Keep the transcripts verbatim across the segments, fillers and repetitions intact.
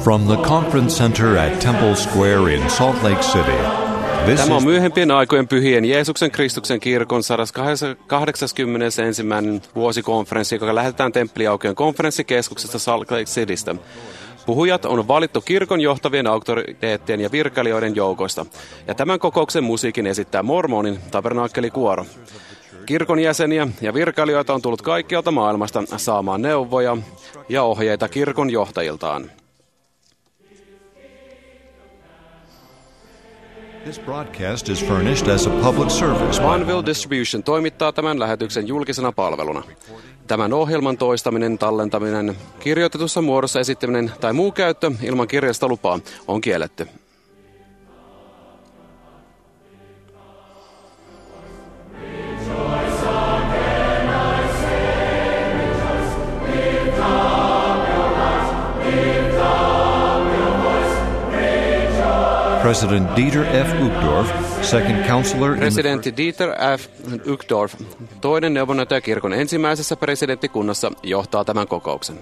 From the conference center at Temple Square in Salt Lake City. This Tämä on is myöhempien aikojen pyhien Jeesuksen Kristuksen kirkon sata kahdeksankymmentäensimmäinen vuosikonferenssi, joka lähetetään Temppeliaukion konferenssikeskuksesta Salt Lake Citystä. Puhujat on valittu kirkon johtavien auktoriteettien ja virkailijoiden joukoista, ja tämän kokouksen musiikin esittää Mormonin tabernaakelikuoro. Kirkon jäseniä ja virkailijoita on tullut kaikkialta maailmasta saamaan neuvoja ja ohjeita kirkon johtajiltaan. This broadcast is furnished as a public service. Manville Distribution toimittaa tämän lähetyksen julkisena palveluna. Tämän ohjelman toistaminen, tallentaminen, kirjoitetussa muodossa esittäminen tai muu käyttö ilman kirjallista lupaa on kielletty. President Dieter F. Uchtdorf, second counselor in the Presidentti Dieter F. Uchtdorf, toinen neuvonantaja kirkon ensimmäisessä presidenttikunnassa, johtaa tämän kokouksen.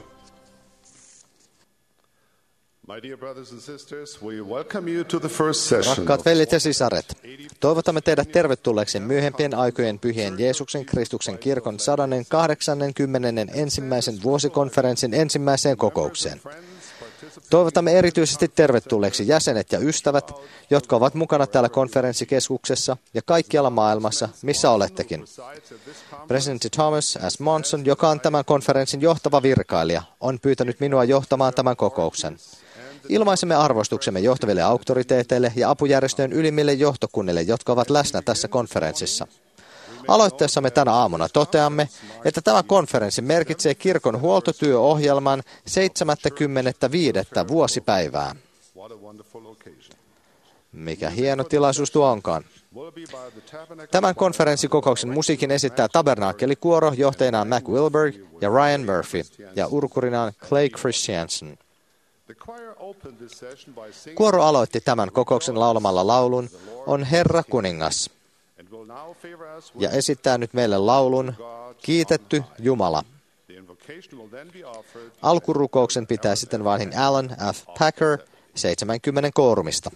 My dear brothers and sisters, we welcome you to the first session. Rakkaat veljet ja sisaret, toivotamme teidät tervetulleeksi myöhempien aikojen pyhien Jeesuksen Kristuksen kirkon sata kahdeksankymmentäensimmäisen vuosikonferenssin ensimmäiseen kokoukseen. Toivotamme erityisesti tervetulleeksi jäsenet ja ystävät, jotka ovat mukana täällä konferenssikeskuksessa ja kaikkialla maailmassa, missä olettekin. Presidentti Thomas S. Monson, joka on tämän konferenssin johtava virkailija, on pyytänyt minua johtamaan tämän kokouksen. Ilmaisemme arvostuksemme johtaville auktoriteeteille ja apujärjestöjen ylimmille johtokunnille, jotka ovat läsnä tässä konferenssissa. Aloitteessamme tänä aamuna toteamme, että tämä konferenssi merkitsee kirkon huoltotyöohjelman seitsemänkymmentäviisi vuosipäivää. Mikä hieno tilaisuus tuo onkaan. Tämän konferenssikokouksen musiikin esittää tabernaakelikuoro johtajana Mac Wilberg ja Ryan Murphy ja urkurinaan Clay Christiansen. Kuoro aloitti tämän kokouksen laulamalla laulun On Herra kuningas ja esittää nyt meille laulun Kiitetty Jumala. Alkurukouksen pitää sitten vanhin Alan F. Packer seitsemänkymmentä koorumista.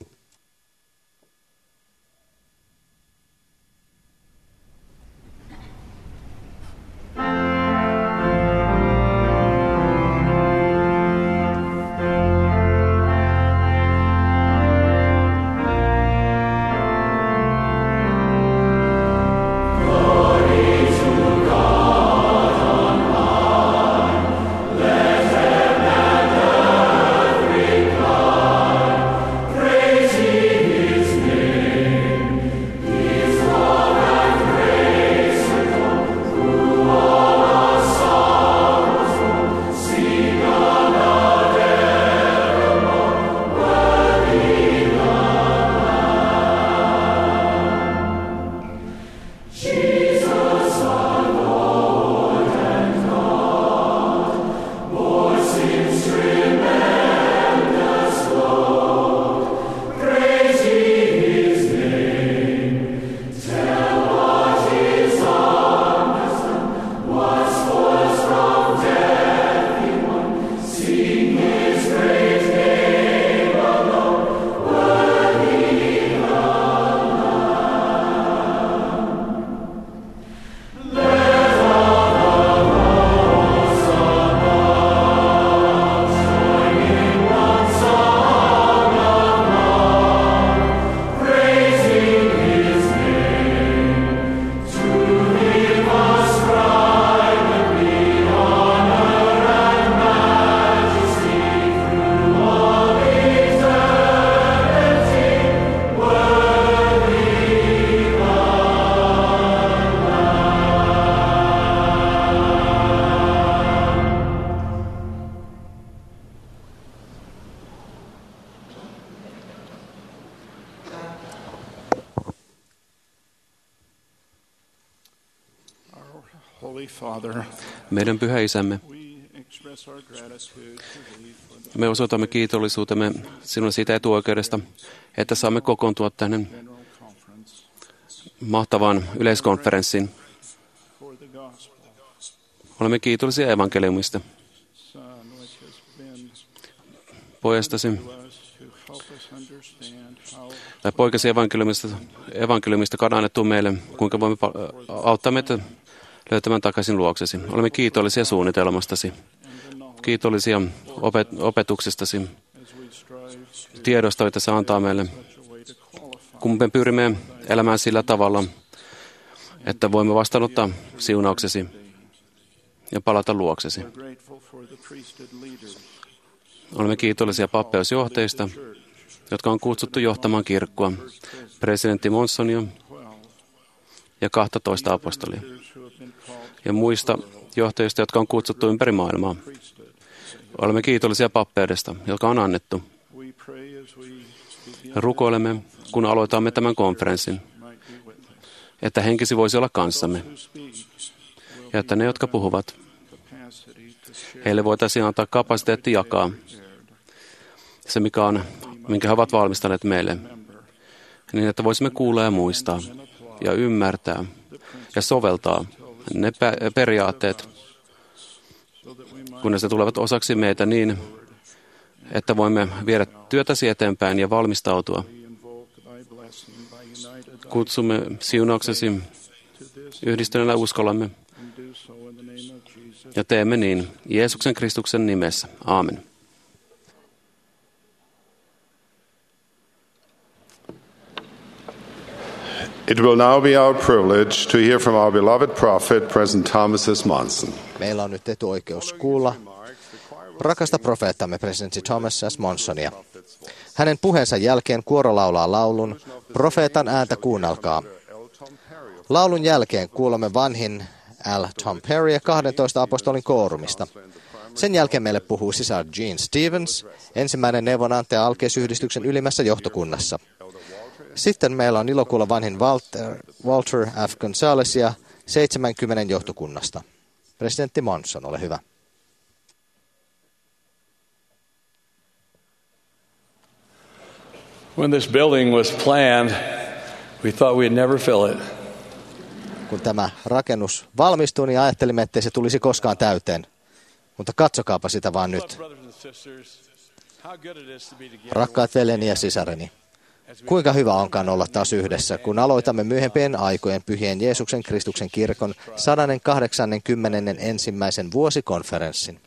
Meidän Pyhä Isämme, me osoitamme kiitollisuutemme sinulle siitä etuoikeudesta, että saamme kokoontua tänne mahtavaan yleiskonferenssiin. Olemme kiitollisia evankeliumista, pojastasi, tai poikasi evankeliumista, evankeliumista kannettu meille, kuinka voimme auttaa meitä löytämään takaisin luoksesi. Olemme kiitollisia suunnitelmastasi, kiitollisia opet- opetuksestasi, tiedosta, joita se antaa meille, kun me pyrimme elämään sillä tavalla, että voimme vastaanottaa siunauksesi ja palata luoksesi. Olemme kiitollisia pappeusjohtajista, jotka on kutsuttu johtamaan kirkkoa, presidentti Monsonia ja kaksitoista apostolia, ja muista johtajista, jotka on kutsuttu ympäri maailmaa. Olemme kiitollisia pappeudesta, joka on annettu. Rukoilemme, kun aloitamme tämän konferenssin, että henkisi voisi olla kanssamme, ja että ne, jotka puhuvat, heille voitaisiin antaa kapasiteetti jakaa se, mikä on, minkä he ovat valmistaneet meille, niin että voisimme kuulla ja muistaa ja ymmärtää ja soveltaa ne periaatteet, kunnes ne tulevat osaksi meitä niin, että voimme viedä työtäsi eteenpäin ja valmistautua. Kutsumme siunauksesi yhdistyneellä uskollamme ja teemme niin Jeesuksen Kristuksen nimessä. Aamen. It will now be our privilege to hear from our beloved prophet, President Thomas S. Monson. Meillä on nyt etuoikeus kuulla rakasta profeettamme presidentti Thomas S. Monsonia. Hänen puheensa jälkeen kuoro laulaa laulun Profeetan ääntä kuunnelkaa. Laulun jälkeen kuulemme vanhin L. Tom Perry ja kahdentoista apostolin koorumista. Sen jälkeen meille puhuu sisar Gene Stevens, ensimmäinen neuvonantaja Alkeisyhdistyksen ylimmässä johtokunnassa. Sitten meillä on ilo kuulla vanhin Walter, Walter F. Gonzalesia seitsemänkymmenen johtokunnasta. Presidentti Monson, ole hyvä. When this building was planned, we thought we'd never fill it. Kun tämä rakennus valmistui, niin ajattelimme, ettei se tulisi koskaan täyteen. Mutta katsokaapa sitä vaan nyt. Rakkaat veljeni ja sisareni, kuinka hyvä onkaan olla taas yhdessä, kun aloitamme myöhempien aikojen pyhien Jeesuksen Kristuksen kirkon sata kahdeksankymmentä ensimmäisen vuosikonferenssin.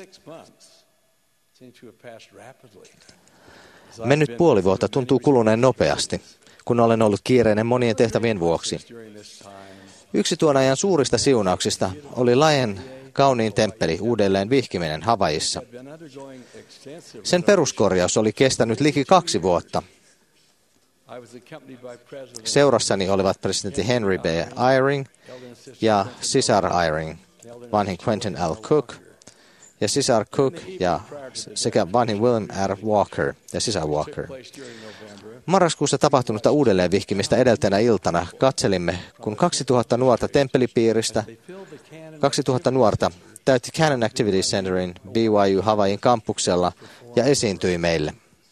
Mennyt puoli vuotta tuntuu kuluneen nopeasti, kun olen ollut kiireinen monien tehtävien vuoksi. Yksi tuon ajan suurista siunauksista oli Lajen kauniin temppeli uudelleen vihkiminen Havaijissa. Sen peruskorjaus oli kestänyt liki kaksi vuotta. Seurassani olivat presidentti Henry B. Eyring ja sisar Eyring, vanhin Quentin L. Cook ja sisar Cook ja sekä vanhin William R. Walker ja sisar Walker. Marraskuussa tapahtunutta uudelleen vihkimistä edeltänä iltana katselimme, kun kaksituhatta nuorta temppelipiiristä, kaksituhatta nuorta täytti Cannon Activity Centerin B Y U Havaijin kampuksella ja esiintyi meille.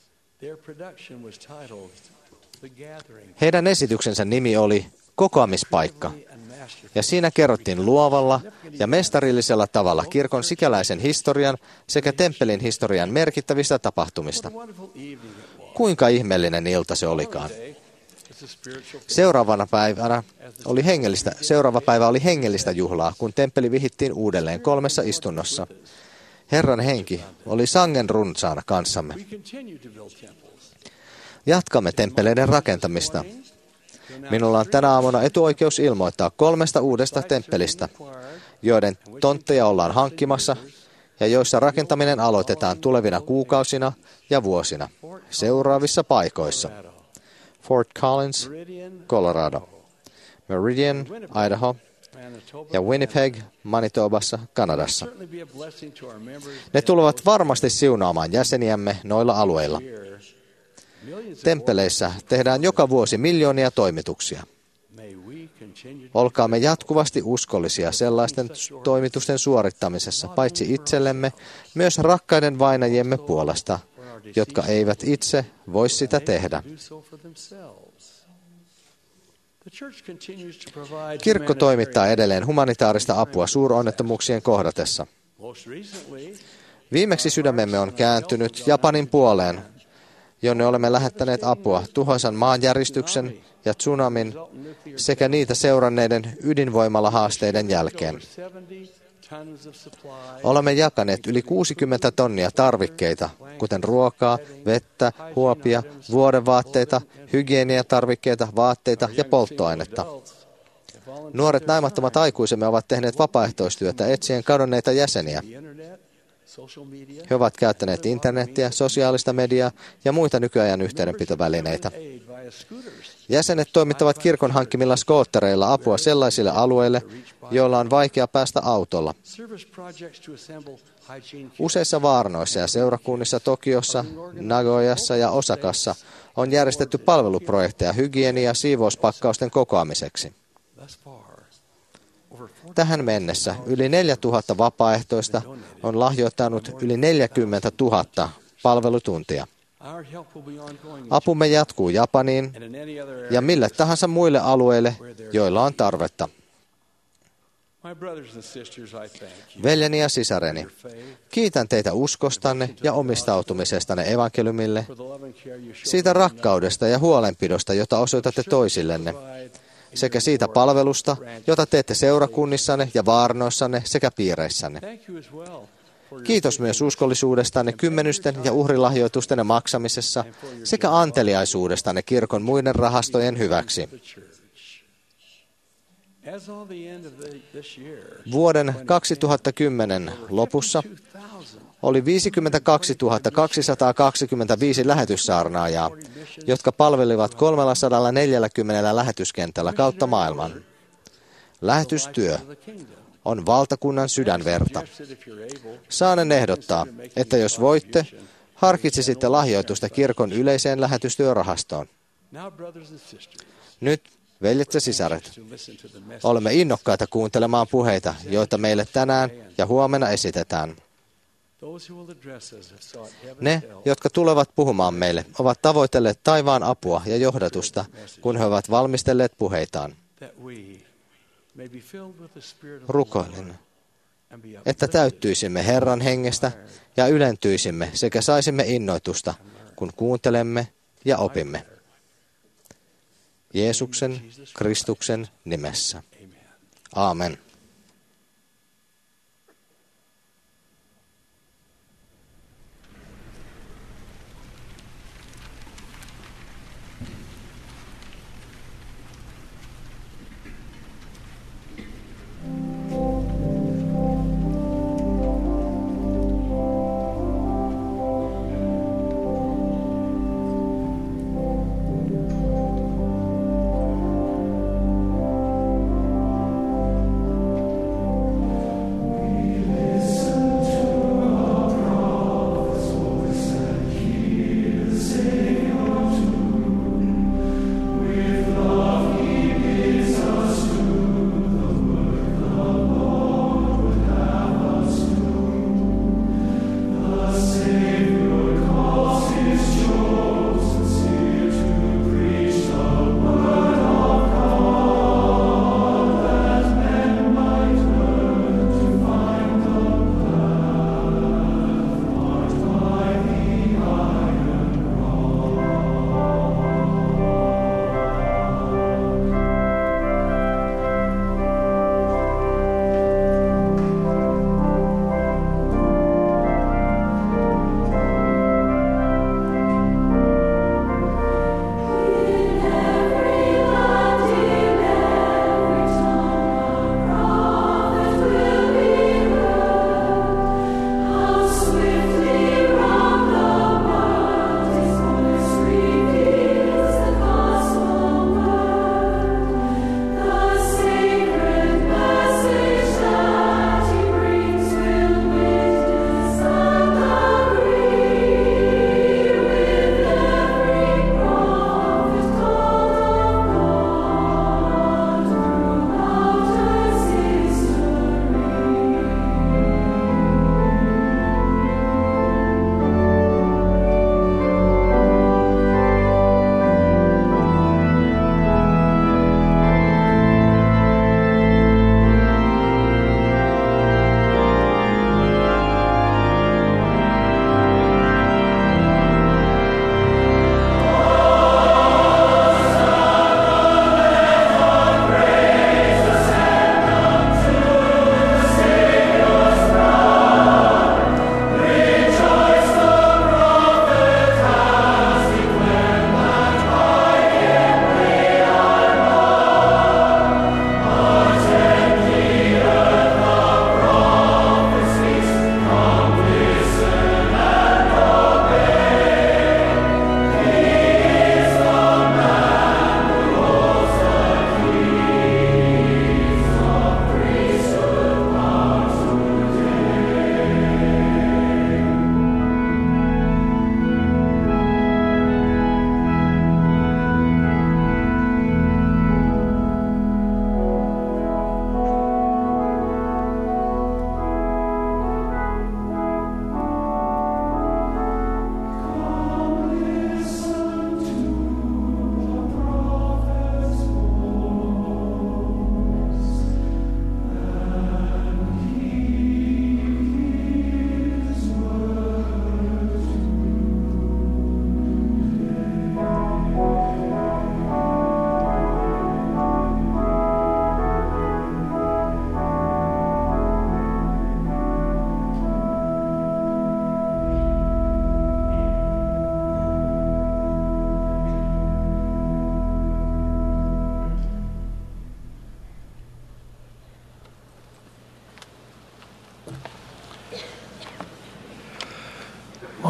Heidän esityksensä nimi oli Kokoamispaikka, ja siinä kerrottiin luovalla ja mestarillisella tavalla kirkon sikäläisen historian sekä temppelin historian merkittävistä tapahtumista. Kuinka ihmeellinen ilta se olikaan. Seuraavana päivänä oli hengellistä, seuraava päivä oli hengellistä juhlaa, kun temppeli vihittiin uudelleen kolmessa istunnossa. Herran henki oli sangen runsaana kanssamme. Jatkamme temppeleiden rakentamista. Minulla on tänä aamuna etuoikeus ilmoittaa kolmesta uudesta temppelistä, joiden tontteja ollaan hankkimassa ja joissa rakentaminen aloitetaan tulevina kuukausina ja vuosina seuraavissa paikoissa. Fort Collins, Colorado, Meridian, Idaho ja Winnipeg, Manitobassa, Kanadassa. Ne tulevat varmasti siunaamaan jäseniämme noilla alueilla. Temppeleissä tehdään joka vuosi miljoonia toimituksia. Olkaamme jatkuvasti uskollisia sellaisten toimitusten suorittamisessa, paitsi itsellemme, myös rakkaiden vainajiemme puolesta, jotka eivät itse voi sitä tehdä. Kirkko toimittaa edelleen humanitaarista apua suuronnettomuuksien kohdatessa. Viimeksi sydämemme on kääntynyt Japanin puoleen, jonne olemme lähettäneet apua tuhoisan maanjäristyksen ja tsunamin sekä niitä seuranneiden ydinvoimalahaasteiden jälkeen. Olemme jakaneet yli kuusikymmentä tonnia tarvikkeita, kuten ruokaa, vettä, huopia, vuodevaatteita, hygieniatarvikkeita, vaatteita ja polttoainetta. Nuoret naimattomat aikuisemme ovat tehneet vapaaehtoistyötä etsien kadonneita jäseniä. He ovat käyttäneet internettiä, sosiaalista mediaa ja muita nykyajan yhteydenpitovälineitä. Jäsenet toimittavat kirkon hankkimilla skoottereilla apua sellaisille alueille, joilla on vaikea päästä autolla. Useissa vaarnoissa ja seurakunnissa Tokiossa, Nagoyassa ja Osakassa on järjestetty palveluprojekteja hygienia- ja siivouspakkausten kokoamiseksi. Tähän mennessä yli neljätuhatta vapaaehtoista on lahjoittanut yli neljäkymmentätuhatta palvelutuntia. Apumme jatkuu Japaniin ja mille tahansa muille alueille, joilla on tarvetta. Veljeni ja sisareni, kiitän teitä uskostanne ja omistautumisestanne evankeliumille, siitä rakkaudesta ja huolenpidosta, jota osoitatte toisillenne, sekä siitä palvelusta, jota teette seurakunnissanne ja vaarnoissanne sekä piireissänne. Kiitos myös uskollisuudestanne kymmenysten ja uhrilahjoitustenne maksamisessa sekä anteliaisuudestanne kirkon muiden rahastojen hyväksi. Vuoden kaksituhattakymmenen lopussa oli viisikymmentäkaksituhatta kaksisataakaksikymmentäviisi lähetyssaarnaajaa, jotka palvelivat kolmesataaneljäkymmentä lähetyskentällä kautta maailman. Lähetystyö on valtakunnan sydänverta. Saanen ehdottaa, että jos voitte, harkitsisitte lahjoitusta kirkon yleiseen lähetystyörahastoon. Nyt, veljet ja sisaret, olemme innokkaita kuuntelemaan puheita, joita meille tänään ja huomenna esitetään. Ne, jotka tulevat puhumaan meille, ovat tavoitelleet taivaan apua ja johdatusta, kun he ovat valmistelleet puheitaan. Rukoilen, että täyttyisimme Herran hengestä ja ylentyisimme sekä saisimme innoitusta, kun kuuntelemme ja opimme. Jeesuksen, Kristuksen nimessä. Aamen.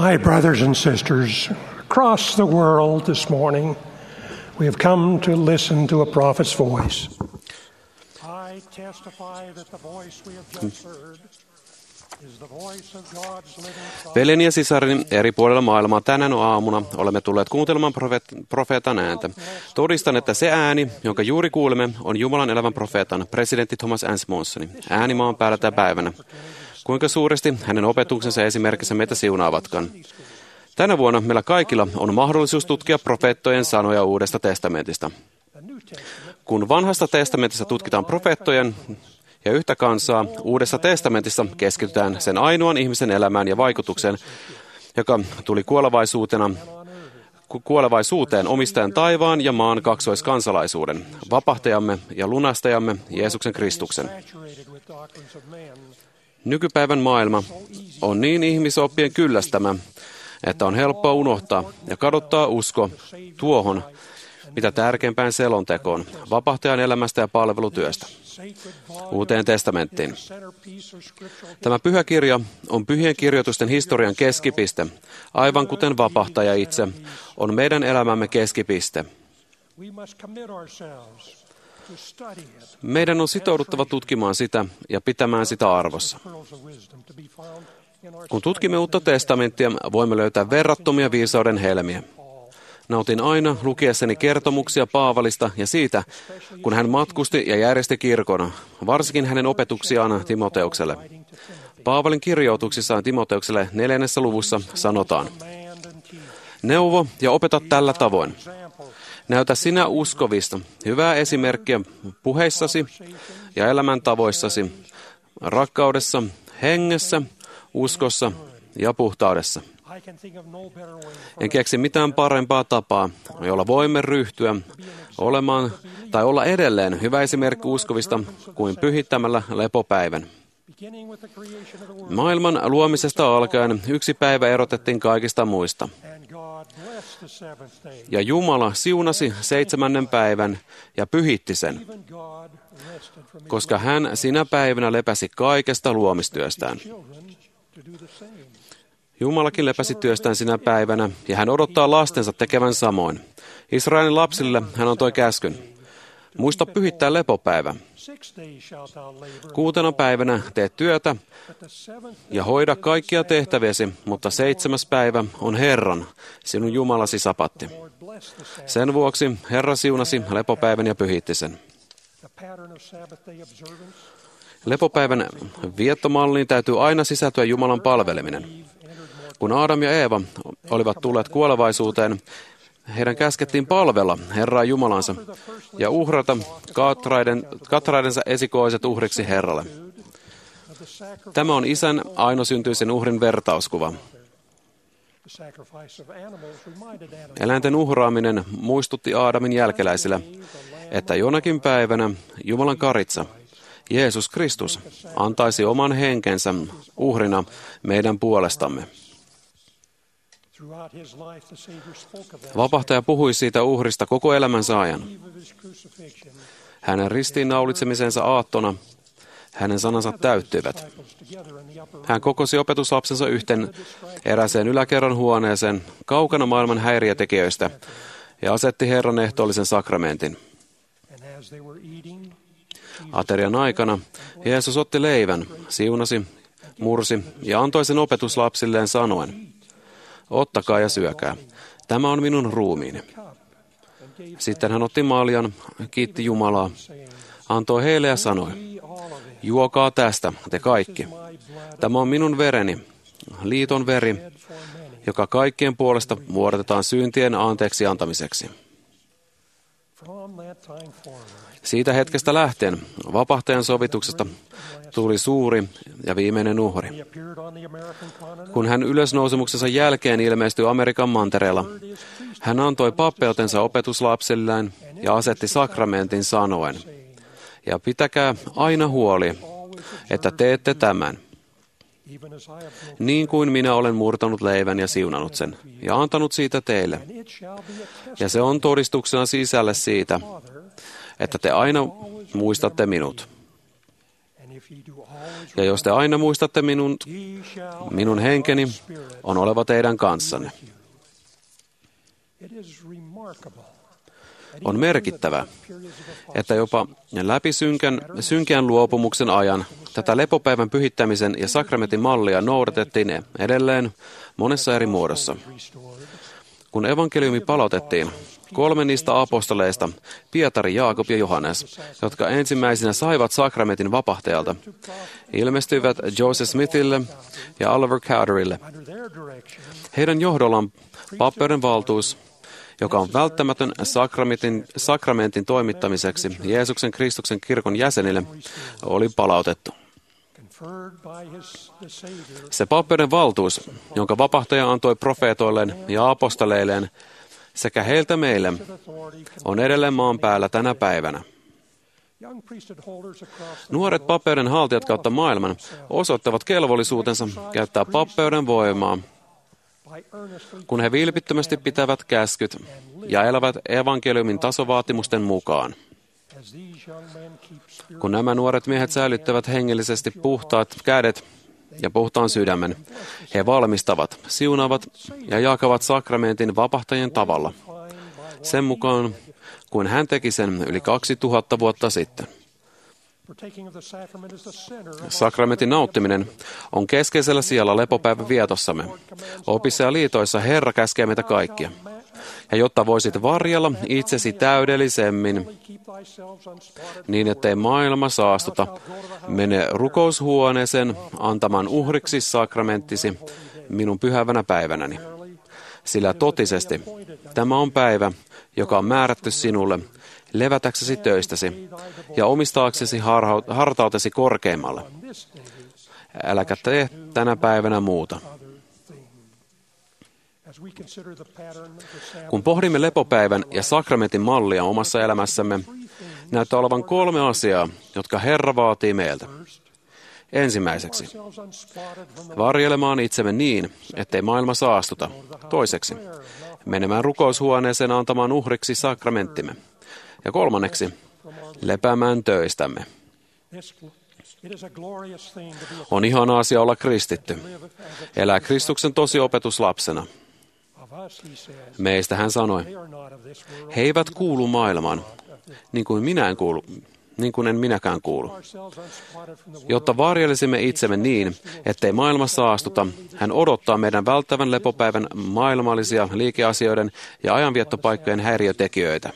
My brothers and sisters, across the world this morning, we have come to listen to a prophet's voice. I testify that the voice we have just heard is the voice of God's living prophet. Veljeni ja sisarini eri puolilla maailmaa tänään aamuna olemme tulleet kuuntelemaan profeet- profeetan ääntä. Todistan, että se ääni, jonka juuri kuulemme, on Jumalan elävän profeetan, presidentti Thomas S. Monsonin ääni maan päällä tänä päivänä. Kuinka suuresti hänen opetuksensa ja esimerkkinsä meitä siunaavatkaan. Tänä vuonna meillä kaikilla on mahdollisuus tutkia profeettojen sanoja Uudesta testamentista. Kun Vanhasta testamentista tutkitaan profeettojen ja yhtä kansaa, Uudessa testamentissa keskitytään sen ainoan ihmisen elämään ja vaikutukseen, joka tuli kuolevaisuutena, kuolevaisuuteen omistajan taivaan ja maan kaksoiskansalaisuuden, vapahtajamme ja lunastajamme Jeesuksen Kristuksen. Nykypäivän maailma on niin ihmisoppien kyllästämä, että on helppoa unohtaa ja kadottaa usko tuohon, mitä tärkeimpään selontekoon, vapahtajan elämästä ja palvelutyöstä, Uuteen testamenttiin. Tämä pyhä kirja on pyhien kirjoitusten historian keskipiste, aivan kuten vapahtaja itse on meidän elämämme keskipiste. Meidän on sitouduttava tutkimaan sitä ja pitämään sitä arvossa. Kun tutkimme Uutta testamenttia, voimme löytää verrattomia viisauden helmiä. Nautin aina lukiessani kertomuksia Paavalista ja siitä, kun hän matkusti ja järjesti kirkon, varsinkin hänen opetuksiaan Timoteukselle. Paavalin kirjoituksissaan Timoteukselle neljännessä luvussa sanotaan: neuvo ja opeta tällä tavoin. Näytä sinä uskovista hyvää esimerkkiä puheissasi ja elämäntavoissasi, rakkaudessa, hengessä, uskossa ja puhtaudessa. En keksi mitään parempaa tapaa, jolla voimme ryhtyä olemaan tai olla edelleen hyvä esimerkki uskovista kuin pyhittämällä lepopäivän. Maailman luomisesta alkaen yksi päivä erotettiin kaikista muista. Ja Jumala siunasi seitsemännen päivän ja pyhitti sen, koska hän sinä päivänä lepäsi kaikesta luomistyöstään. Jumalakin lepäsi työstään sinä päivänä, ja hän odottaa lastensa tekevän samoin. Israelin lapsille hän antoi käskyn: muista pyhittää lepopäivä. Kuutena päivänä teet työtä ja hoida kaikkia tehtäviäsi, mutta seitsemäs päivä on Herran, sinun Jumalasi sapatti. Sen vuoksi Herra siunasi lepopäivän ja pyhitti sen. Lepopäivän viettomalliin täytyy aina sisältyä Jumalan palveleminen. Kun Aadam ja Eeva olivat tulleet kuolevaisuuteen, heidän käskettiin palvella Herraa Jumalansa ja uhrata katraiden, katraidensa esikoiset uhriksi Herralle. Tämä on Isän ainosyntyisen uhrin vertauskuva. Eläinten uhraaminen muistutti Aadamin jälkeläisille, että jonakin päivänä Jumalan karitsa, Jeesus Kristus, antaisi oman henkensä uhrina meidän puolestamme. Vapahtaja puhui siitä uhrista koko elämänsä ajan. Hänen ristiinnaulitsemisensa aattona hänen sanansa täyttyivät. Hän kokosi opetuslapsensa yhteen eräseen yläkerran huoneeseen kaukana maailman häiriötekijöistä ja asetti Herran ehtoollisen sakramentin. Aterian aikana Jeesus otti leivän, siunasi, mursi ja antoi sen opetuslapsilleen sanoen: ottakaa ja syökää. Tämä on minun ruumiini. Sitten hän otti maljan, kiitti Jumalaa, antoi heille ja sanoi: juokaa tästä, te kaikki. Tämä on minun vereni, liiton veri, joka kaikkien puolesta vuodatetaan syntien anteeksi antamiseksi. Siitä hetkestä lähtien vapahtajan sovituksesta tuli suuri ja viimeinen uhri. Kun hän ylösnousemuksensa jälkeen ilmestyi Amerikan mantereella, hän antoi pappeutensa opetuslapsilleen ja asetti sakramentin sanoen: ja pitäkää aina huoli, että teette tämän, niin kuin minä olen murtanut leivän ja siunannut sen, ja antanut siitä teille. Ja se on todistuksena sisälle siitä, että te aina muistatte minut. Ja jos te aina muistatte minun, minun henkeni on oleva teidän kanssanne. On merkittävää, että jopa läpi synkän, synkän luopumuksen ajan tätä lepopäivän pyhittämisen ja sakramentin mallia noudatettiin edelleen monessa eri muodossa. Kun evankeliumi palautettiin, kolme niistä apostoleista, Pietari, Jaakob ja Johannes, jotka ensimmäisenä saivat sakramentin vapahtajalta, ilmestyivät Joseph Smithille ja Oliver Cowderylle. Heidän johdollaan pappeuden valtuus, joka on välttämätön sakramentin, sakramentin toimittamiseksi Jeesuksen Kristuksen kirkon jäsenille, oli palautettu. Se pappeuden valtuus, jonka vapahtaja antoi profeetoilleen ja apostoleilleen sekä heiltä meille, on edelleen maan päällä tänä päivänä. Nuoret pappeuden haltijat kautta maailman osoittavat kelvollisuutensa käyttää pappeuden voimaa, kun he vilpittömästi pitävät käskyt ja elävät evankeliumin tasovaatimusten mukaan. Kun nämä nuoret miehet säilyttävät hengellisesti puhtaat kädet ja puhtaan sydämen, he valmistavat, siunaavat ja jakavat sakramentin vapahtajien tavalla, sen mukaan kuin hän teki sen yli kaksi tuhatta vuotta sitten. Sakramentin nauttiminen on keskeisellä sijalla lepopäivän vietossamme. Opissa ja liitoissa Herra käskee meitä kaikkia. Ja jotta voisit varjella itsesi täydellisemmin, niin ettei maailma saastuta, mene rukoushuoneeseen antamaan uhriksi sakramenttisi minun pyhävänä päivänäni. Sillä totisesti tämä on päivä, joka on määrätty sinulle, levätäksesi töistäsi ja omistaaksesi hartautesi korkeimmalle. Äläkä tee tänä päivänä muuta. Kun pohdimme lepopäivän ja sakramentin mallia omassa elämässämme, näyttää olevan kolme asiaa, jotka Herra vaatii meiltä. Ensimmäiseksi, varjelemaan itsemme niin, ettei maailma saastuta. Toiseksi, menemään rukoushuoneeseen antamaan uhriksi sakramenttimme. Ja kolmanneksi, lepäämään töistämme. On ihana asia olla kristitty, elää Kristuksen tosiopetuslapsena. Meistä hän sanoi, he eivät kuulu maailmaan, niin kuin minä en kuulu, niin kuin en minäkään kuulu. Jotta varjelisimme itsemme niin, ettei maailma saastuta, hän odottaa meidän välttävän lepopäivän maailmallisia liikeasioiden ja ajanviettopaikkojen häiriötekijöitä.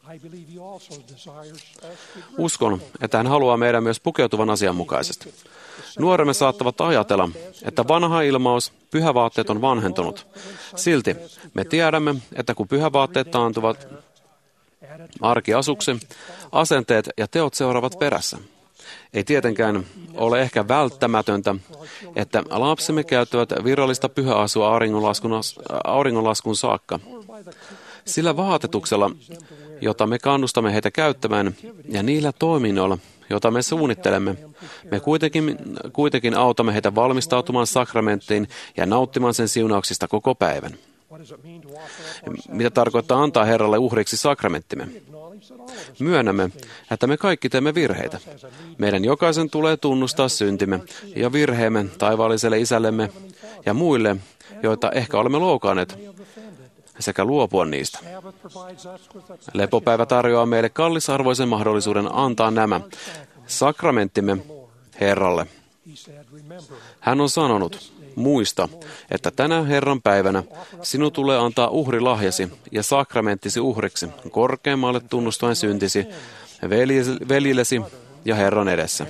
Uskon, että hän haluaa meidän myös pukeutuvan asianmukaisesti. Nuoremme saattavat ajatella, että vanha ilmaus, pyhävaatteet on vanhentunut. Silti me tiedämme, että kun pyhävaatteet taantuvat arkiasuksi, asenteet ja teot seuraavat perässä. Ei tietenkään ole ehkä välttämätöntä, että lapsemme käyttävät virallista pyhäasua auringonlaskun, auringonlaskun saakka. Sillä vaatetuksella, jota me kannustamme heitä käyttämään, ja niillä toiminnoilla, jota me suunnittelemme, me kuitenkin, kuitenkin autamme heitä valmistautumaan sakramenttiin ja nauttimaan sen siunauksista koko päivän. Mitä tarkoittaa antaa Herralle uhriksi sakramenttimme? Myönnämme, että me kaikki teemme virheitä. Meidän jokaisen tulee tunnustaa syntimme ja virheemme taivaalliselle isällemme ja muille, joita ehkä olemme loukanneet, sekä luopua niistä. Lepopäivä tarjoaa meille kallisarvoisen mahdollisuuden antaa nämä sakramenttimme Herralle. Hän on sanonut, muista, että tänä Herran päivänä sinun tulee antaa uhrilahjasi ja sakramenttisi uhriksi korkeammalle tunnustaen syntisi veljillesi ja Herran edessä.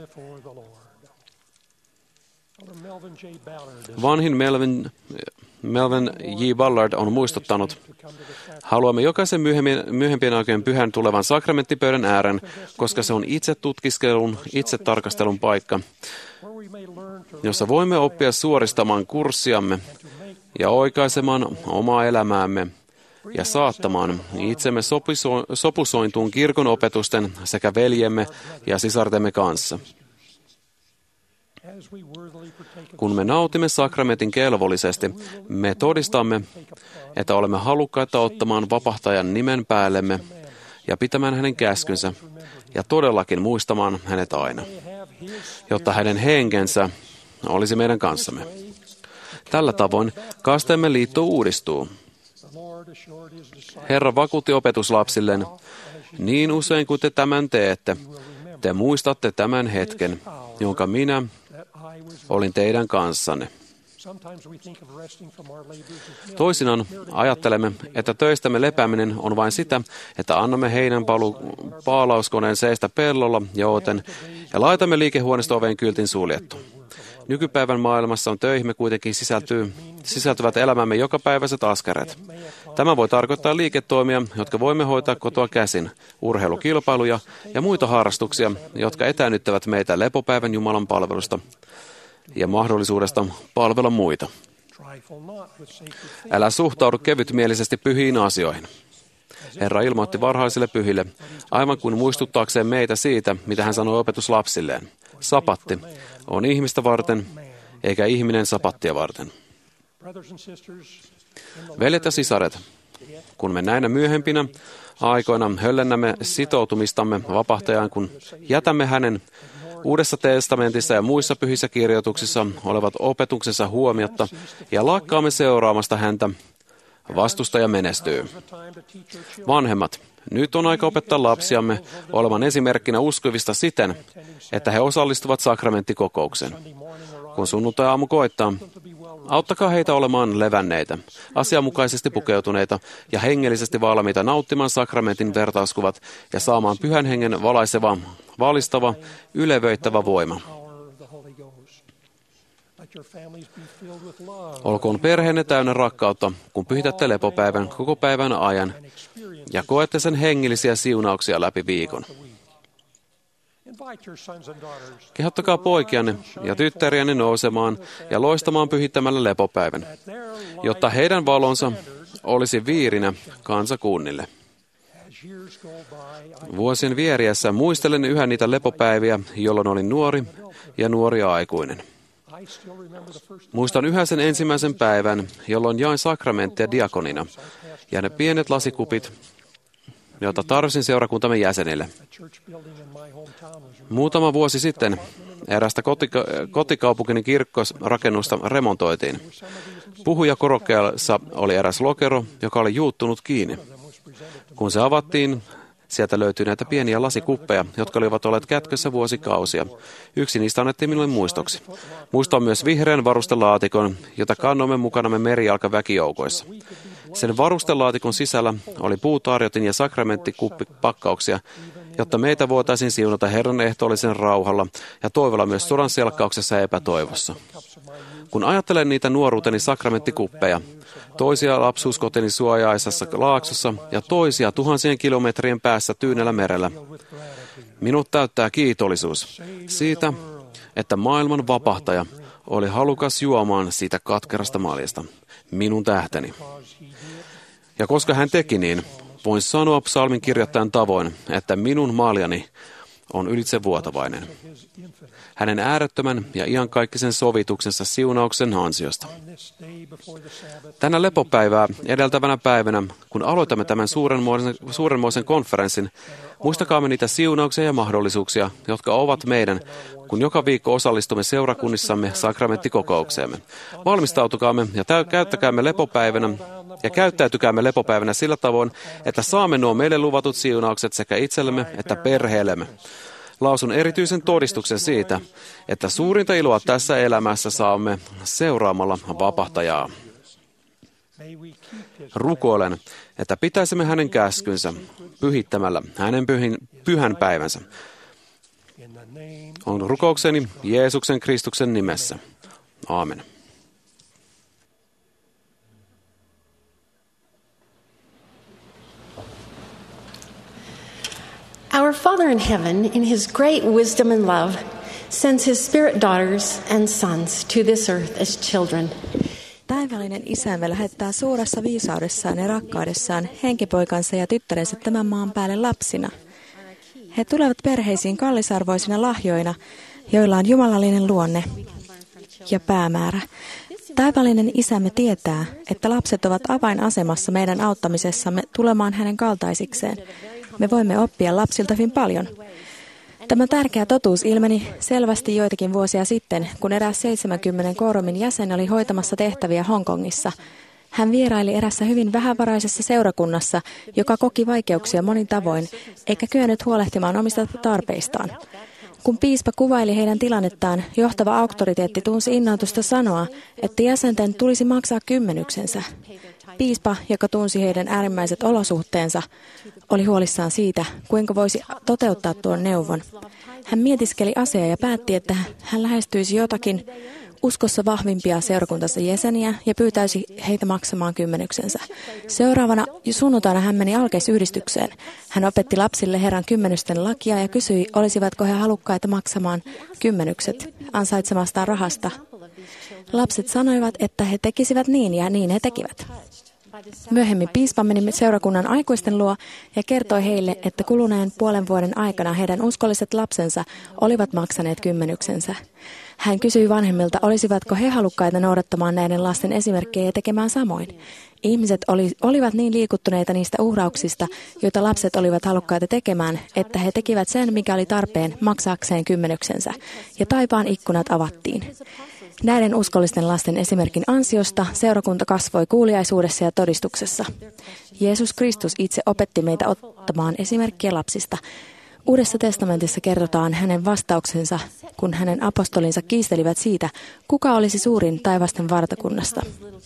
Vanhin Melvin, Melvin J. Ballard on muistuttanut, haluamme jokaisen myöhempien aikojen pyhän tulevan sakramenttipöydän ääreen, koska se on itse tutkiskelun, itse tarkastelun paikka, jossa voimme oppia suoristamaan kurssiamme ja oikaisemaan omaa elämäämme ja saattamaan itsemme sopusointuun kirkon opetusten sekä veljemme ja sisartemme kanssa. Kun me nautimme sakramentin kelvollisesti, me todistamme, että olemme halukkaita ottamaan vapahtajan nimen päällemme ja pitämään hänen käskynsä ja todellakin muistamaan hänet aina. jotta hänen henkensä olisi meidän kanssamme. Tällä tavoin kasteemme liitto uudistuu. Herra vakuutti opetuslapsilleen, niin usein kuin te tämän teette, te muistatte tämän hetken, jonka minä olin teidän kanssanne. Toisinaan ajattelemme, että töistämme lepääminen on vain sitä, että annamme heinänpalu paalauskoneen seistä pellolla jouten ja laitamme liikehuoneisto oveen kyltin suljettu. Nykypäivän maailmassa on töihimme kuitenkin sisältyy, sisältyvät elämämme jokapäiväiset askareet. Tämä voi tarkoittaa liiketoimia, jotka voimme hoitaa kotoa käsin, urheilukilpailuja ja muita harrastuksia, jotka etäännyttävät meitä lepopäivän Jumalan palvelusta ja mahdollisuudesta palvella muita. Älä suhtaudu kevytmielisesti pyhiin asioihin. Herra ilmoitti varhaisille pyhille, aivan kuin muistuttaakseen meitä siitä, mitä hän sanoi opetuslapsilleen. Sapatti on ihmistä varten, eikä ihminen sapattia varten. Veljet ja sisaret, kun me näinä myöhempinä aikoina höllennämme sitoutumistamme vapahtajaan, kun jätämme hänen Uudessa testamentissa ja muissa pyhissä kirjoituksissa olevat opetuksensa huomiotta ja lakkaamme seuraamasta häntä, vastustaja menestyy. Vanhemmat, nyt on aika opettaa lapsiamme olevan esimerkkinä uskovista siten, että he osallistuvat sakramenttikokoukseen. Kun sunnuntai-aamu koittaa, auttakaa heitä olemaan levänneitä, asianmukaisesti pukeutuneita ja hengellisesti valmiita nauttimaan sakramentin vertauskuvat ja saamaan pyhän hengen valaiseva, valistava, ylevöittävä voima. Olkoon perheenne täynnä rakkautta, kun pyhitätte lepopäivän koko päivän ajan ja koette sen hengellisiä siunauksia läpi viikon. Kehottakaa poikianne ja tyttäriänne nousemaan ja loistamaan pyhittämällä lepopäivän, jotta heidän valonsa olisi viirinä kansakunnille. Vuosien vieriessä muistelen yhä niitä lepopäiviä, jolloin olin nuori ja nuori aikuinen. Muistan yhä sen ensimmäisen päivän, jolloin jain sakramentteja diakonina ja ne pienet lasikupit, jota tarvitsin seurakuntamme jäsenille. Muutama vuosi sitten erästä kotika- kotikaupunkini kirkkorakennusta remontoitiin. Puhujakorokkeessa oli eräs lokero, joka oli juuttunut kiinni. Kun se avattiin, sieltä löytyi näitä pieniä lasikuppeja, jotka olivat olleet kätkössä vuosikausia. Yksi niistä annettiin minulle muistoksi. Muistan myös vihreän varustelaatikon, jota kannoimme mukanamme merijalkaväkijoukoissa. Sen varustelaatikon sisällä oli puutarjotin ja sakramenttikuppipakkauksia, jotta meitä voitaisiin siunata Herran ehtoollisen rauhalla ja toivolla myös sodan selkkauksessa ja epätoivossa. Kun ajattelen niitä nuoruuteni sakramenttikuppeja, toisia lapsuuskotini suojaisessa laaksossa ja toisia tuhansien kilometrien päässä Tyynellä merellä, minut täyttää kiitollisuus siitä, että maailman vapahtaja oli halukas juomaan siitä katkerasta maljasta, minun tähteni. Ja koska hän teki niin, voin sanoa psalmin kirjoittajan tavoin, että minun maljani on ylitsevuotavainen. Hänen äärettömän ja iankaikkisen sovituksensa siunauksen ansiosta. Tänä lepopäivää edeltävänä päivänä, kun aloitamme tämän suurenmoisen, suurenmoisen konferenssin, muistakaamme niitä siunauksia ja mahdollisuuksia, jotka ovat meidän, kun joka viikko osallistumme seurakunnissamme sakramenttikokouksemme. Valmistautukaamme ja täy- käyttäkäämme lepopäivänä ja käyttäytykäämme lepopäivänä sillä tavoin, että saamme nuo meille luvatut siunaukset sekä itsellemme että perheellemme. Lausun erityisen todistuksen siitä, että suurinta iloa tässä elämässä saamme seuraamalla vapahtajaa. Rukoilen, että pitäisimme hänen käskynsä pyhittämällä hänen pyhin, pyhän päivänsä. On rukoukseni Jeesuksen Kristuksen nimessä. Aamen. Our Father in heaven, in his great wisdom and love, sends his spirit daughters and sons to this earth as children. Taivaallinen Isämme lähettää suuressa viisaudessaan ja rakkaudessaan henkipoikansa ja tyttärensä tämän maan päälle lapsina. He tulevat perheisiin kallisarvoisina lahjoina, joilla on jumalallinen luonne ja päämäärä. Taivaallinen Isämme tietää, että lapset ovat avainasemassa meidän auttamisessamme tulemaan hänen kaltaisikseen. Me voimme oppia lapsilta hyvin paljon. Tämä tärkeä totuus ilmeni selvästi joitakin vuosia sitten, kun eräs seitsemänkymmenen koorumin jäsen oli hoitamassa tehtäviä Hongkongissa. Hän vieraili erässä hyvin vähävaraisessa seurakunnassa, joka koki vaikeuksia monin tavoin, eikä kyennyt huolehtimaan omista tarpeistaan. Kun piispa kuvaili heidän tilannettaan, johtava auktoriteetti tunsi innoitusta sanoa, että jäsenten tulisi maksaa kymmenyksensä. Piispa, joka tunsi heidän äärimmäiset olosuhteensa, oli huolissaan siitä, kuinka voisi toteuttaa tuon neuvon. Hän mietiskeli asiaa ja päätti, että hän lähestyisi jotakin uskossa vahvimpia seurakuntansa jäseniä ja pyytäisi heitä maksamaan kymmenyksensä. Seuraavana sunnuntaina hän meni alkeisyhdistykseen. Hän opetti lapsille Herran kymmenysten lakia ja kysyi, olisivatko he halukkaita maksamaan kymmenykset ansaitsemastaan rahasta. Lapset sanoivat, että he tekisivät niin ja niin he tekivät. Myöhemmin piispa meni seurakunnan aikuisten luo ja kertoi heille, että kuluneen puolen vuoden aikana heidän uskolliset lapsensa olivat maksaneet kymmenyksensä. Hän kysyi vanhemmilta, olisivatko he halukkaita noudattamaan näiden lasten esimerkkejä ja tekemään samoin. Ihmiset oli, olivat niin liikuttuneita niistä uhrauksista, joita lapset olivat halukkaita tekemään, että he tekivät sen, mikä oli tarpeen maksaakseen kymmenyksensä, ja taivaan ikkunat avattiin. Näiden uskollisten lasten esimerkin ansiosta seurakunta kasvoi kuuliaisuudessa ja todistuksessa. Jeesus Kristus itse opetti meitä ottamaan esimerkkiä lapsista. Uudessa testamentissa kerrotaan hänen vastauksensa, kun hänen apostolinsa kiistelivät siitä, kuka olisi suurin taivasten valtakunnasta.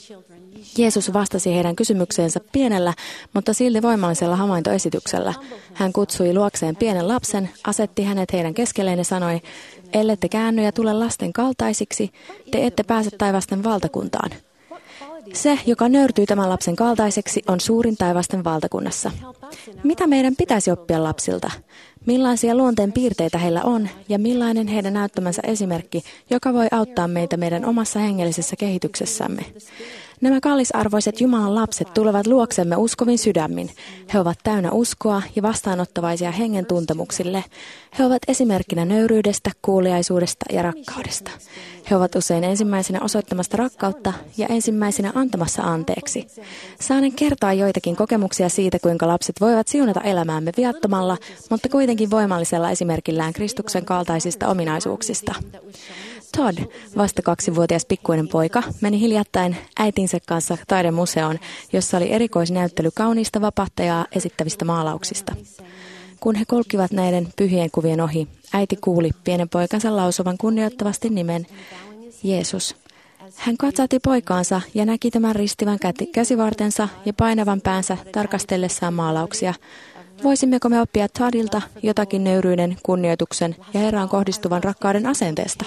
Jeesus vastasi heidän kysymykseensä pienellä, mutta silti voimallisella havaintoesityksellä. Hän kutsui luokseen pienen lapsen, asetti hänet heidän keskelleen ja sanoi, ellette käänny ja tule lasten kaltaisiksi, te ette pääse taivasten valtakuntaan. Se, joka nöyrtyy tämän lapsen kaltaiseksi, on suurin taivasten valtakunnassa. Mitä meidän pitäisi oppia lapsilta? Millaisia luonteen piirteitä heillä on ja millainen heidän näyttämänsä esimerkki, joka voi auttaa meitä meidän omassa hengellisessä kehityksessämme? Nämä kallisarvoiset Jumalan lapset tulevat luoksemme uskovin sydämin. He ovat täynnä uskoa ja vastaanottavaisia hengen tuntemuksille. He ovat esimerkkinä nöyryydestä, kuuliaisuudesta ja rakkaudesta. He ovat usein ensimmäisenä osoittamasta rakkautta ja ensimmäisenä antamassa anteeksi. Saanen kertoa joitakin kokemuksia siitä, kuinka lapset voivat siunata elämäämme viattomalla, mutta kuitenkin voimallisella esimerkillään Kristuksen kaltaisista ominaisuuksista. Todd, vasta kaksivuotias pikkuinen poika, meni hiljattain äitinsä kanssa taidemuseoon, jossa oli erikoisnäyttely kauniista vapahtajaa esittävistä maalauksista. Kun he kulkivat näiden pyhien kuvien ohi, äiti kuuli pienen poikansa lausuvan kunnioittavasti nimen Jeesus. Hän katsautti poikaansa ja näki tämän ristivän käsivartensa ja painavan päänsä tarkastellessaan maalauksia. Voisimmeko me oppia Toddilta jotakin nöyryyden, kunnioituksen ja Herraan kohdistuvan rakkauden asenteesta?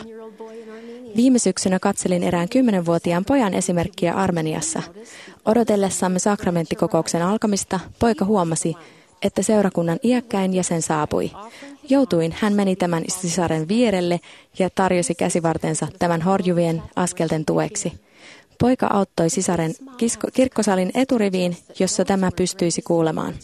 Viime syksynä katselin erään kymmenvuotiaan pojan esimerkkiä Armeniassa. Odotellessamme sakramenttikokouksen alkamista poika huomasi, että seurakunnan iäkkäin jäsen saapui. Joutuin, hän meni tämän sisaren vierelle ja tarjosi käsivartensa tämän horjuvien askelten tueksi. Poika auttoi sisaren kirkkosalin eturiviin, jossa tämä pystyisi kuulemaan.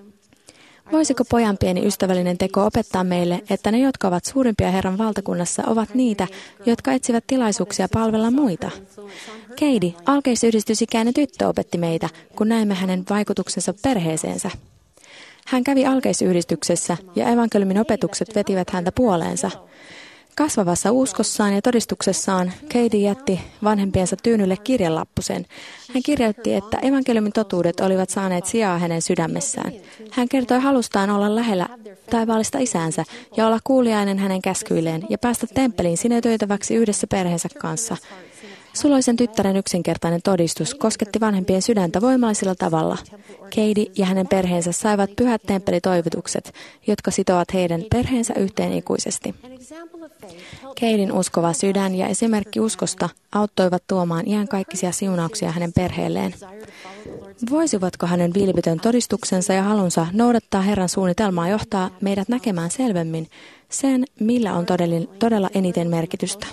Voisiko pojan pieni ystävällinen teko opettaa meille, että ne, jotka ovat suurimpia Herran valtakunnassa, ovat niitä, jotka etsivät tilaisuuksia palvella muita? Keidi, alkeisyhdistysikäinen tyttö, opetti meitä, kun näimme hänen vaikutuksensa perheeseensä. Hän kävi alkeisyhdistyksessä ja evankeliumin opetukset vetivät häntä puoleensa. Kasvavassa uskossaan ja todistuksessaan Keidi jätti vanhempiensa tyynylle kirjanlappusen. Hän kirjoitti, että evankeliumin totuudet olivat saaneet sijaa hänen sydämessään. Hän kertoi halustaan olla lähellä taivaallista isäänsä ja olla kuuliainen hänen käskyilleen ja päästä temppeliin sinetöitäväksi yhdessä perheensä kanssa. Suloisen tyttären yksinkertainen todistus kosketti vanhempien sydäntä voimallisella tavalla. Keidi ja hänen perheensä saivat pyhät temppelitoivotukset, jotka sitovat heidän perheensä yhteen ikuisesti. Keidin uskova sydän ja esimerkki uskosta auttoivat tuomaan iankaikkisia siunauksia hänen perheelleen. Voisivatko hänen vilpitön todistuksensa ja halunsa noudattaa Herran suunnitelmaa johtaa meidät näkemään selvemmin sen, millä on todella eniten merkitystä?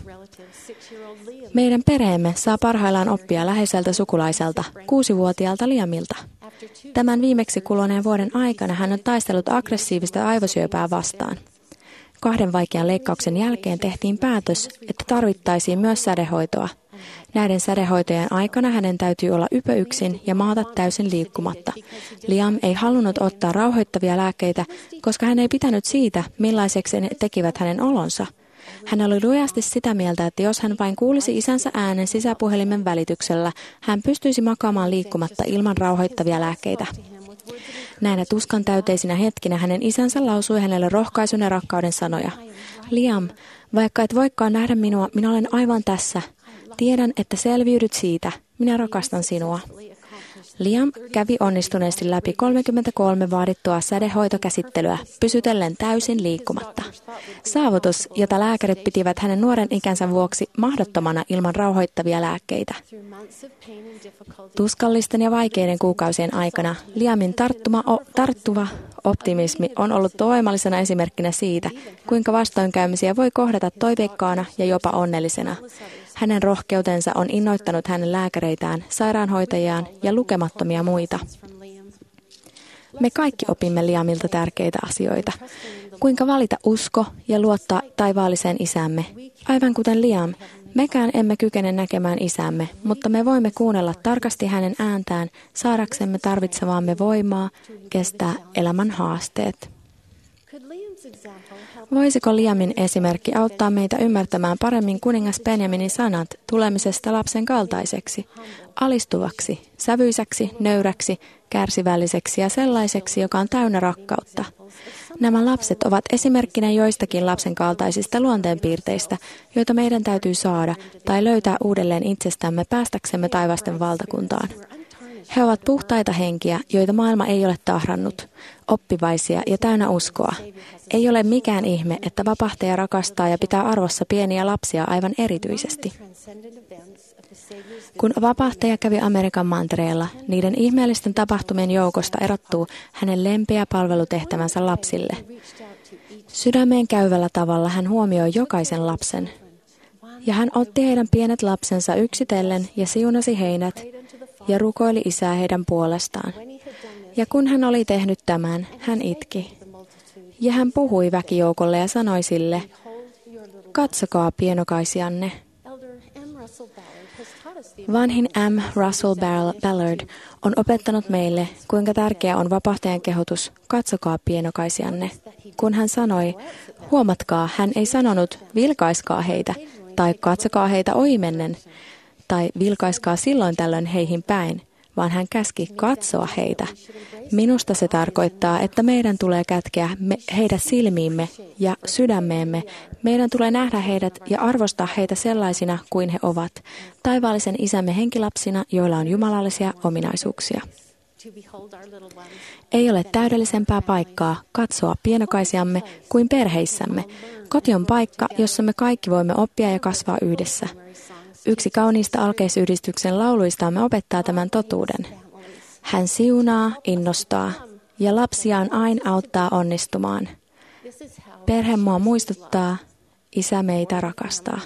Meidän perheemme saa parhaillaan oppia läheiseltä sukulaiselta, kuusivuotiaalta Liamilta. Tämän viimeksi kuluneen vuoden aikana hän on taistellut aggressiivista aivosyöpää vastaan. Kahden vaikean leikkauksen jälkeen tehtiin päätös, että tarvittaisiin myös sädehoitoa. Näiden sädehoitojen aikana hänen täytyy olla ypöyksin ja maata täysin liikkumatta. Liam ei halunnut ottaa rauhoittavia lääkkeitä, koska hän ei pitänyt siitä, millaiseksi ne tekivät hänen olonsa. Hän oli lujasti sitä mieltä, että jos hän vain kuulisi isänsä äänen sisäpuhelimen välityksellä, hän pystyisi makaamaan liikkumatta ilman rauhoittavia lääkkeitä. Näinä tuskan täyteisinä hetkinä hänen isänsä lausui hänelle rohkaisun ja rakkauden sanoja. Liam, vaikka et voikaan nähdä minua, minä olen aivan tässä. Tiedän, että selviydyt siitä. Minä rakastan sinua. Liam kävi onnistuneesti läpi kolmekymmentäkolme vaadittua sädehoitokäsittelyä, pysytellen täysin liikkumatta. Saavutus, jota lääkärit pitivät hänen nuoren ikänsä vuoksi mahdottomana ilman rauhoittavia lääkkeitä. Tuskallisten ja vaikeiden kuukausien aikana Liamin tarttuma, o, tarttuva optimismi on ollut voimallisena esimerkkinä siitä, kuinka vastoinkäymisiä voi kohdata toiveikkaana ja jopa onnellisena. Hänen rohkeutensa on innoittanut hänen lääkäreitään, sairaanhoitajiaan ja lukemattomia muita. Me kaikki opimme Liamilta tärkeitä asioita. Kuinka valita usko ja luottaa taivaalliseen isämme. Aivan kuten Liam, mekään emme kykene näkemään isämme, mutta me voimme kuunnella tarkasti hänen ääntään saadaksemme tarvitsemaamme voimaa kestää elämän haasteet. Voisiko Liamin esimerkki auttaa meitä ymmärtämään paremmin kuningas Benjaminin sanat tulemisesta lapsen kaltaiseksi, alistuvaksi, sävyisäksi, nöyräksi, kärsivälliseksi ja sellaiseksi, joka on täynnä rakkautta? Nämä lapset ovat esimerkkinä joistakin lapsen kaltaisista luonteenpiirteistä, joita meidän täytyy saada tai löytää uudelleen itsestämme päästäksemme taivasten valtakuntaan. He ovat puhtaita henkiä, joita maailma ei ole tahrannut, oppivaisia ja täynnä uskoa. Ei ole mikään ihme, että vapahtaja rakastaa ja pitää arvossa pieniä lapsia aivan erityisesti. Kun vapahtaja kävi Amerikan mantereella, niiden ihmeellisten tapahtumien joukosta erottuu hänen lempeä palvelutehtävänsä lapsille. Sydämeen käyvällä tavalla hän huomioi jokaisen lapsen. Ja hän otti heidän pienet lapsensa yksitellen ja siunasi heidät ja rukoili isää heidän puolestaan. Ja kun hän oli tehnyt tämän, hän itki. Ja hän puhui väkijoukolle ja sanoi sille, katsokaa pienokaisianne. Vanhin M. Russell Ballard on opettanut meille, kuinka tärkeä on vapahtajan kehotus, katsokaa pienokaisianne. Kun hän sanoi, huomatkaa, hän ei sanonut, vilkaiskaa heitä, tai katsokaa heitä ohimennen, tai vilkaiskaa silloin tällöin heihin päin, vaan hän käski katsoa heitä. Minusta se tarkoittaa, että meidän tulee kätkeä me, heidät silmiimme ja sydämeemme. Meidän tulee nähdä heidät ja arvostaa heitä sellaisina kuin he ovat, taivaallisen isämme henkilapsina, joilla on jumalallisia ominaisuuksia. Ei ole täydellisempää paikkaa katsoa pienokaisiamme kuin perheissämme. Koti on paikka, jossa me kaikki voimme oppia ja kasvaa yhdessä. Yksi kauniista alkeisyhdistyksen lauluistamme opettaa tämän totuuden. Hän siunaa, innostaa ja lapsiaan aina auttaa onnistumaan. Perhe mua muistuttaa, isä meitä rakastaa.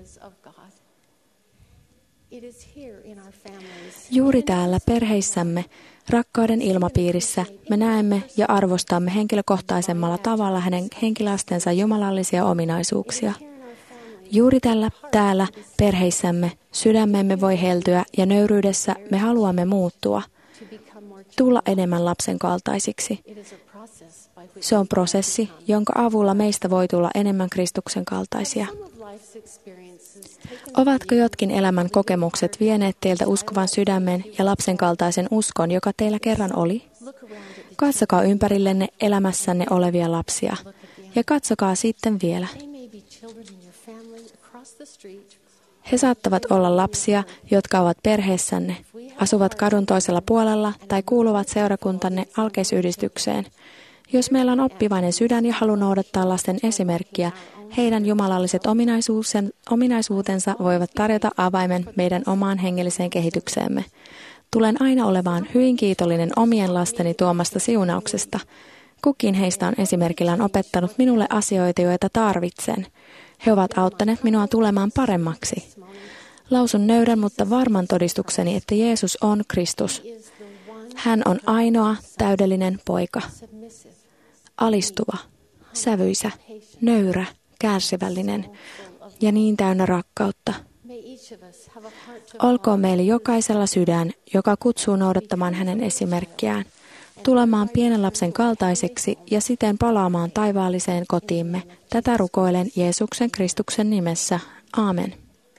Juuri täällä perheissämme, rakkauden ilmapiirissä, me näemme ja arvostamme henkilökohtaisemmalla tavalla hänen henkilöstensa jumalallisia ominaisuuksia. Juuri tällä, täällä perheissämme sydämemme voi heltyä ja nöyryydessä me haluamme muuttua, tulla enemmän lapsen kaltaisiksi. Se on prosessi, jonka avulla meistä voi tulla enemmän Kristuksen kaltaisia. Ovatko jotkin elämän kokemukset vieneet teiltä uskovan sydämen ja lapsen kaltaisen uskon, joka teillä kerran oli? Katsokaa ympärillenne elämässänne olevia lapsia ja katsokaa sitten vielä. He saattavat olla lapsia, jotka ovat perheessänne, asuvat kadun toisella puolella tai kuuluvat seurakuntanne alkeisyhdistykseen. Jos meillä on oppivainen sydän ja halu noudattaa lasten esimerkkiä, heidän jumalalliset ominaisuutensa voivat tarjota avaimen meidän omaan hengelliseen kehitykseemme. Tulen aina olemaan hyvin kiitollinen omien lasteni tuomasta siunauksesta. Kukin heistä on esimerkillään opettanut minulle asioita, joita tarvitsen. He ovat auttaneet minua tulemaan paremmaksi. Lausun nöyrän, mutta varman todistukseni, että Jeesus on Kristus. Hän on ainoa täydellinen poika. Alistuva, sävyisä, nöyrä, kärsivällinen ja niin täynnä rakkautta. Olkoon meille jokaisella sydän, joka kutsuu noudattamaan hänen esimerkkiään, tulemaan pienen lapsen kaltaiseksi ja siten palaamaan taivaalliseen kotiimme. Tätä rukoilen Jeesuksen Kristuksen nimessä. Aamen.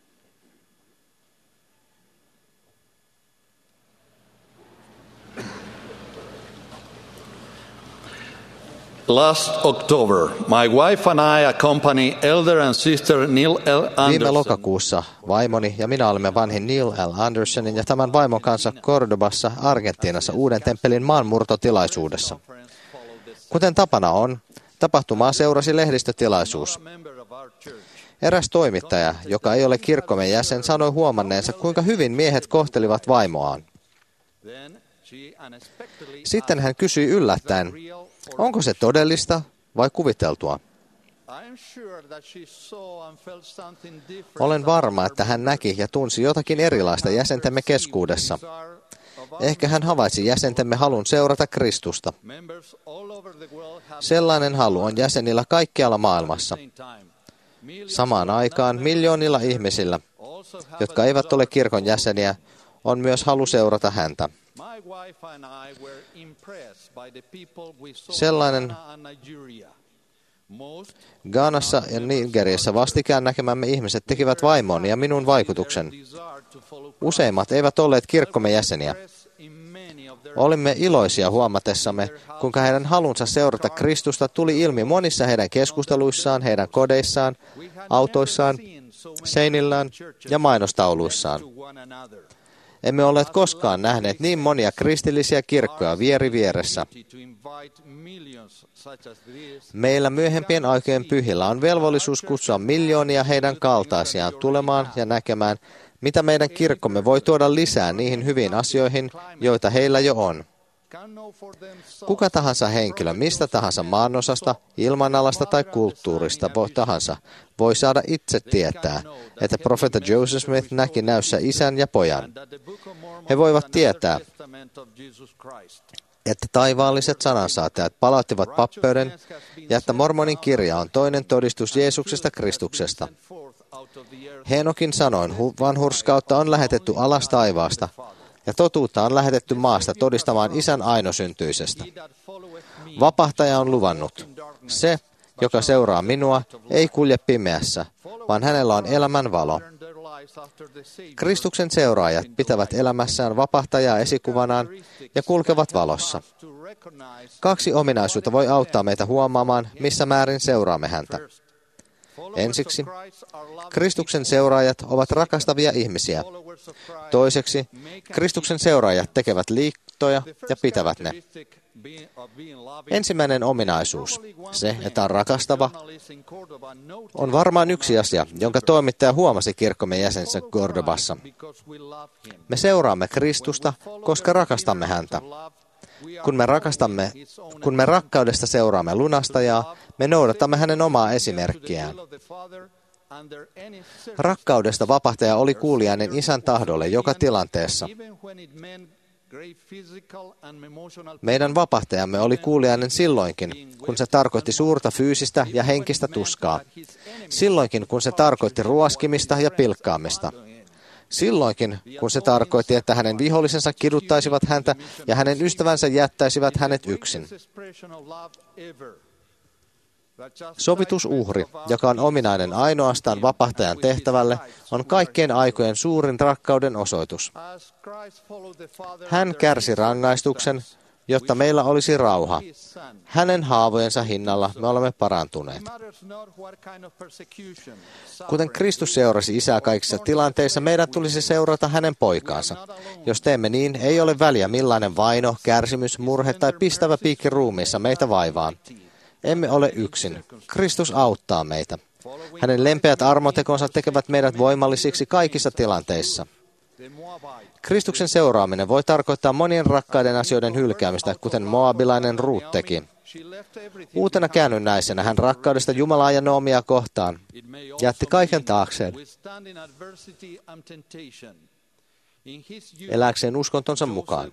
Last October, my wife and I accompany elder and sister Neil L. Anderson. Viime lokakuussa vaimoni ja minä olimme vanhin Neil L. Andersonin ja tämän vaimon kanssa Cordobassa, Argentiinassa uuden temppelin maanmurtotilaisuudessa. Kuten tapana on, tapahtumaa seurasi lehdistötilaisuus. Eräs toimittaja, joka ei ole kirkkomme jäsen, sanoi huomanneensa, kuinka hyvin miehet kohtelivat vaimoaan. Sitten hän kysyi yllättäen, onko se todellista vai kuviteltua? Olen varma, että hän näki ja tunsi jotakin erilaista jäsentemme keskuudessa. Ehkä hän havaitsi jäsentemme halun seurata Kristusta. Sellainen halu on jäsenillä kaikkialla maailmassa. Samaan aikaan miljoonilla ihmisillä, jotka eivät ole kirkon jäseniä, on myös halu seurata häntä. Sellainen Ghanassa ja Nigeriassa vastikään näkemämme ihmiset tekivät vaimoni ja minun vaikutuksen. Useimmat eivät olleet kirkkomme jäseniä. Olimme iloisia huomatessamme, kuinka heidän halunsa seurata Kristusta tuli ilmi monissa heidän keskusteluissaan, heidän kodeissaan, autoissaan, seinillään ja mainostauluissaan. Emme olleet koskaan nähneet niin monia kristillisiä kirkkoja vieri vieressä. Meillä myöhempien aikojen pyhillä on velvollisuus kutsua miljoonia heidän kaltaisiaan tulemaan ja näkemään, mitä meidän kirkkomme voi tuoda lisää niihin hyviin asioihin, joita heillä jo on. Kuka tahansa henkilö, mistä tahansa maanosasta, ilmanalasta tai kulttuurista tahansa, voi saada itse tietää, että profeetta Joseph Smith näki näyssä isän ja pojan. He voivat tietää, että taivaalliset sanansaattajat palauttivat pappeuden ja että Mormonin kirja on toinen todistus Jeesuksesta Kristuksesta. Henokin sanoin, vanhurskautta on lähetetty alas taivaasta, ja totuutta on lähetetty maasta todistamaan isän ainosyntyisestä. Vapahtaja on luvannut. Se, joka seuraa minua, ei kulje pimeässä, vaan hänellä on elämän valo. Kristuksen seuraajat pitävät elämässään vapahtajaa esikuvanaan ja kulkevat valossa. Kaksi ominaisuutta voi auttaa meitä huomaamaan, missä määrin seuraamme häntä. Ensiksi, Kristuksen seuraajat ovat rakastavia ihmisiä. Toiseksi, Kristuksen seuraajat tekevät liittoja ja pitävät ne. Ensimmäinen ominaisuus, se, että on rakastava, on varmaan yksi asia, jonka toimittaja huomasi kirkkomme jäsensä Cordobassa. Me seuraamme Kristusta, koska rakastamme häntä. Kun me, rakastamme, kun me rakkaudesta seuraamme lunastajaa, me noudatamme hänen omaa esimerkkiään. Rakkaudesta vapahtaja oli kuuliainen isän tahdolle joka tilanteessa. Meidän vapahtajamme oli kuuliainen silloinkin, kun se tarkoitti suurta fyysistä ja henkistä tuskaa. Silloinkin, kun se tarkoitti ruoskimista ja pilkkaamista. Silloinkin, kun se tarkoitti, että hänen vihollisensa kiduttaisivat häntä ja hänen ystävänsä jättäisivät hänet yksin. Sovitusuhri, joka on ominainen ainoastaan vapahtajan tehtävälle, on kaikkien aikojen suurin rakkauden osoitus. Hän kärsi rangaistuksen, jotta meillä olisi rauha. Hänen haavojensa hinnalla me olemme parantuneet. Kuten Kristus seurasi isää kaikissa tilanteissa, meidän tulisi seurata hänen poikaansa. Jos teemme niin, ei ole väliä millainen vaino, kärsimys, murhe tai pistävä piikki ruumiissa meitä vaivaa. Emme ole yksin. Kristus auttaa meitä. Hänen lempeät armotekonsa tekevät meidät voimallisiksi kaikissa tilanteissa. Kristuksen seuraaminen voi tarkoittaa monien rakkaiden asioiden hylkäämistä, kuten moabilainen Ruut teki. Uutena käännynnäisenä hän rakkaudesta Jumalaa ja Noomia kohtaan jätti kaiken taakseen, elääkseen uskontonsa mukaan.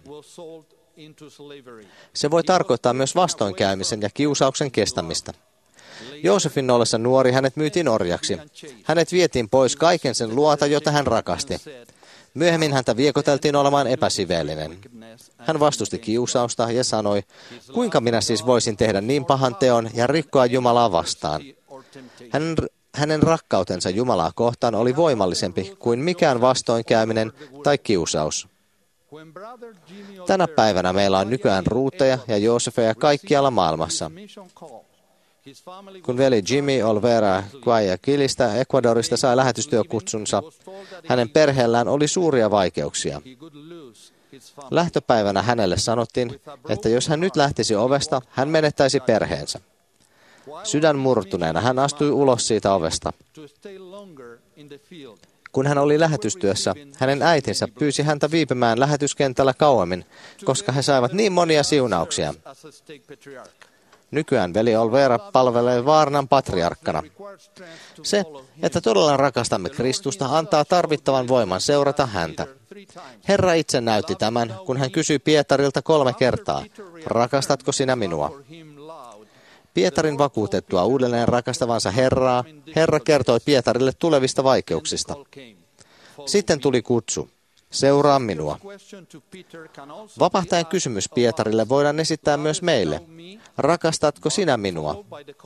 Se voi tarkoittaa myös vastoinkäymisen ja kiusauksen kestämistä. Joosefin ollessa nuori hänet myytiin orjaksi. Hänet vietiin pois kaiken sen luota, jota hän rakasti. Myöhemmin häntä viekoteltiin olemaan epäsiveellinen. Hän vastusti kiusausta ja sanoi, kuinka minä siis voisin tehdä niin pahan teon ja rikkoa Jumalaa vastaan. Hänen, hänen rakkautensa Jumalaa kohtaan oli voimallisempi kuin mikään vastoinkäyminen tai kiusaus. Tänä päivänä meillä on nykyään Ruuteja ja Joosefeja kaikkialla maailmassa. Kun veli Jimmy Olvera Guayaquilista Ecuadorista sai lähetystyökutsunsa, hänen perheellään oli suuria vaikeuksia. Lähtöpäivänä hänelle sanottiin, että jos hän nyt lähtisi ovesta, hän menettäisi perheensä. Sydän murtuneena hän astui ulos siitä ovesta. Kun hän oli lähetystyössä, hänen äitinsä pyysi häntä viipymään lähetyskentällä kauemmin, koska he saivat niin monia siunauksia. Nykyään veli Olvera palvelee Vaarnan patriarkkana. Se, että todella rakastamme Kristusta, antaa tarvittavan voiman seurata häntä. Herra itse näytti tämän, kun hän kysyi Pietarilta kolme kertaa, rakastatko sinä minua? Pietarin vakuutettua uudelleen rakastavansa Herraa, Herra kertoi Pietarille tulevista vaikeuksista. Sitten tuli kutsu. Seuraa minua. Vapahtajan kysymys Pietarille voidaan esittää myös meille. Rakastatko sinä minua?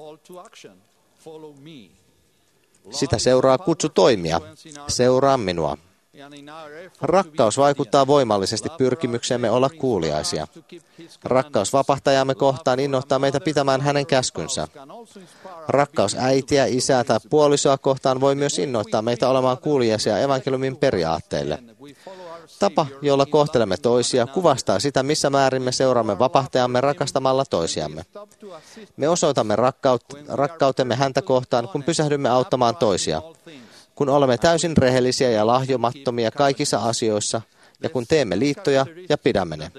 Sitä seuraa kutsu toimia. Seuraa minua. Rakkaus vaikuttaa voimallisesti pyrkimykseemme olla kuuliaisia. Rakkaus vapahtajamme kohtaan innoittaa meitä pitämään hänen käskynsä. Rakkaus äitiä, isää tai puolisoa kohtaan voi myös innoittaa meitä olemaan kuuliaisia evankeliumin periaatteille. Tapa, jolla kohtelemme toisia, kuvastaa sitä, missä määrin me seuraamme vapahtajamme rakastamalla toisiamme. Me osoitamme rakkaut- rakkautemme häntä kohtaan, kun pysähdymme auttamaan toisia, kun olemme täysin rehellisiä ja lahjomattomia kaikissa asioissa, ja kun teemme liittoja ja pidämme ne.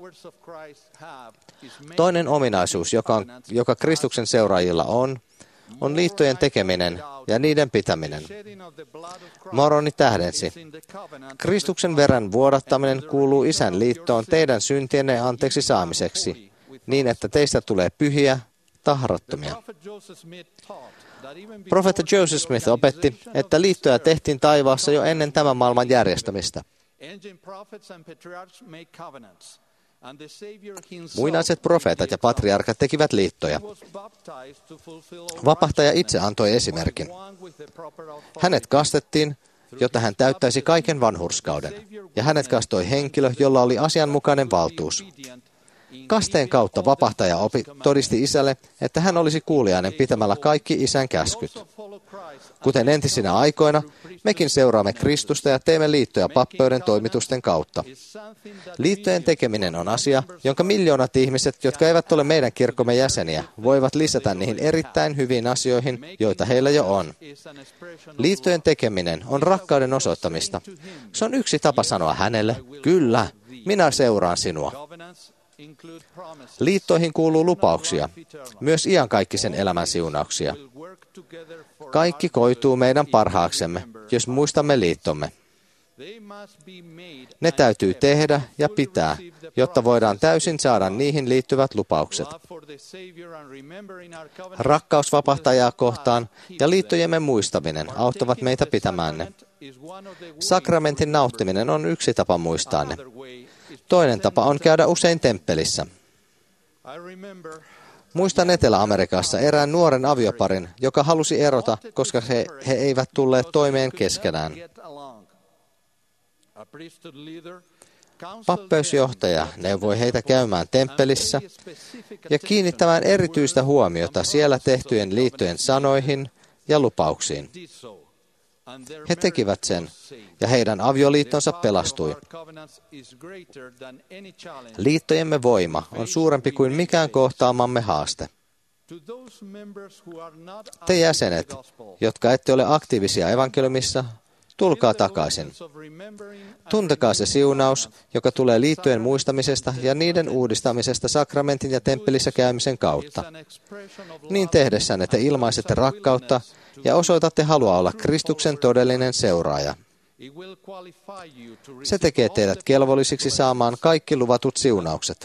Toinen ominaisuus, joka, on, joka Kristuksen seuraajilla on, on liittojen tekeminen ja niiden pitäminen. Moroni tähdensi. Kristuksen veren vuodattaminen kuuluu Isän liittoon teidän syntienne anteeksi saamiseksi, niin että teistä tulee pyhiä, tahrattomia. Profeetta Joseph Smith opetti, että liittoja tehtiin taivaassa jo ennen tämän maailman järjestämistä. Muinaiset profeetat ja patriarkat tekivät liittoja. Vapahtaja itse antoi esimerkin. Hänet kastettiin, jotta hän täyttäisi kaiken vanhurskauden, ja hänet kastoi henkilö, jolla oli asianmukainen valtuus. Kasteen kautta vapahtaja opi, todisti isälle, että hän olisi kuuliainen pitämällä kaikki isän käskyt. Kuten entisinä aikoina, mekin seuraamme Kristusta ja teemme liittoja pappeuden toimitusten kautta. Liittojen tekeminen on asia, jonka miljoonat ihmiset, jotka eivät ole meidän kirkkomme jäseniä, voivat lisätä niihin erittäin hyviin asioihin, joita heillä jo on. Liittojen tekeminen on rakkauden osoittamista. Se on yksi tapa sanoa hänelle, kyllä, minä seuraan sinua. Liittoihin kuuluu lupauksia, myös iankaikkisen elämän siunauksia. Kaikki koituu meidän parhaaksemme, jos muistamme liittomme. Ne täytyy tehdä ja pitää, jotta voidaan täysin saada niihin liittyvät lupaukset. Rakkaus vapahtajaa kohtaan ja liittojemme muistaminen auttavat meitä pitämään ne. Sakramentin nauttiminen on yksi tapa muistaa ne. Toinen tapa on käydä usein temppelissä. Muistan Etelä-Amerikassa erään nuoren avioparin, joka halusi erota, koska he, he eivät tulleet toimeen keskenään. Pappeusjohtaja neuvoi heitä käymään temppelissä ja kiinnittämään erityistä huomiota siellä tehtyjen liittojen sanoihin ja lupauksiin. He tekivät sen, ja heidän avioliittonsa pelastui. Liittojemme voima on suurempi kuin mikään kohtaamamme haaste. Te jäsenet, jotka ette ole aktiivisia evankeliumissa, tulkaa takaisin. Tuntekaa se siunaus, joka tulee liittojen muistamisesta ja niiden uudistamisesta sakramentin ja temppelissä käymisen kautta. Niin tehdessänne te ilmaisette rakkautta ja osoitatte halua olla Kristuksen todellinen seuraaja. Se tekee teidät kelvollisiksi saamaan kaikki luvatut siunaukset.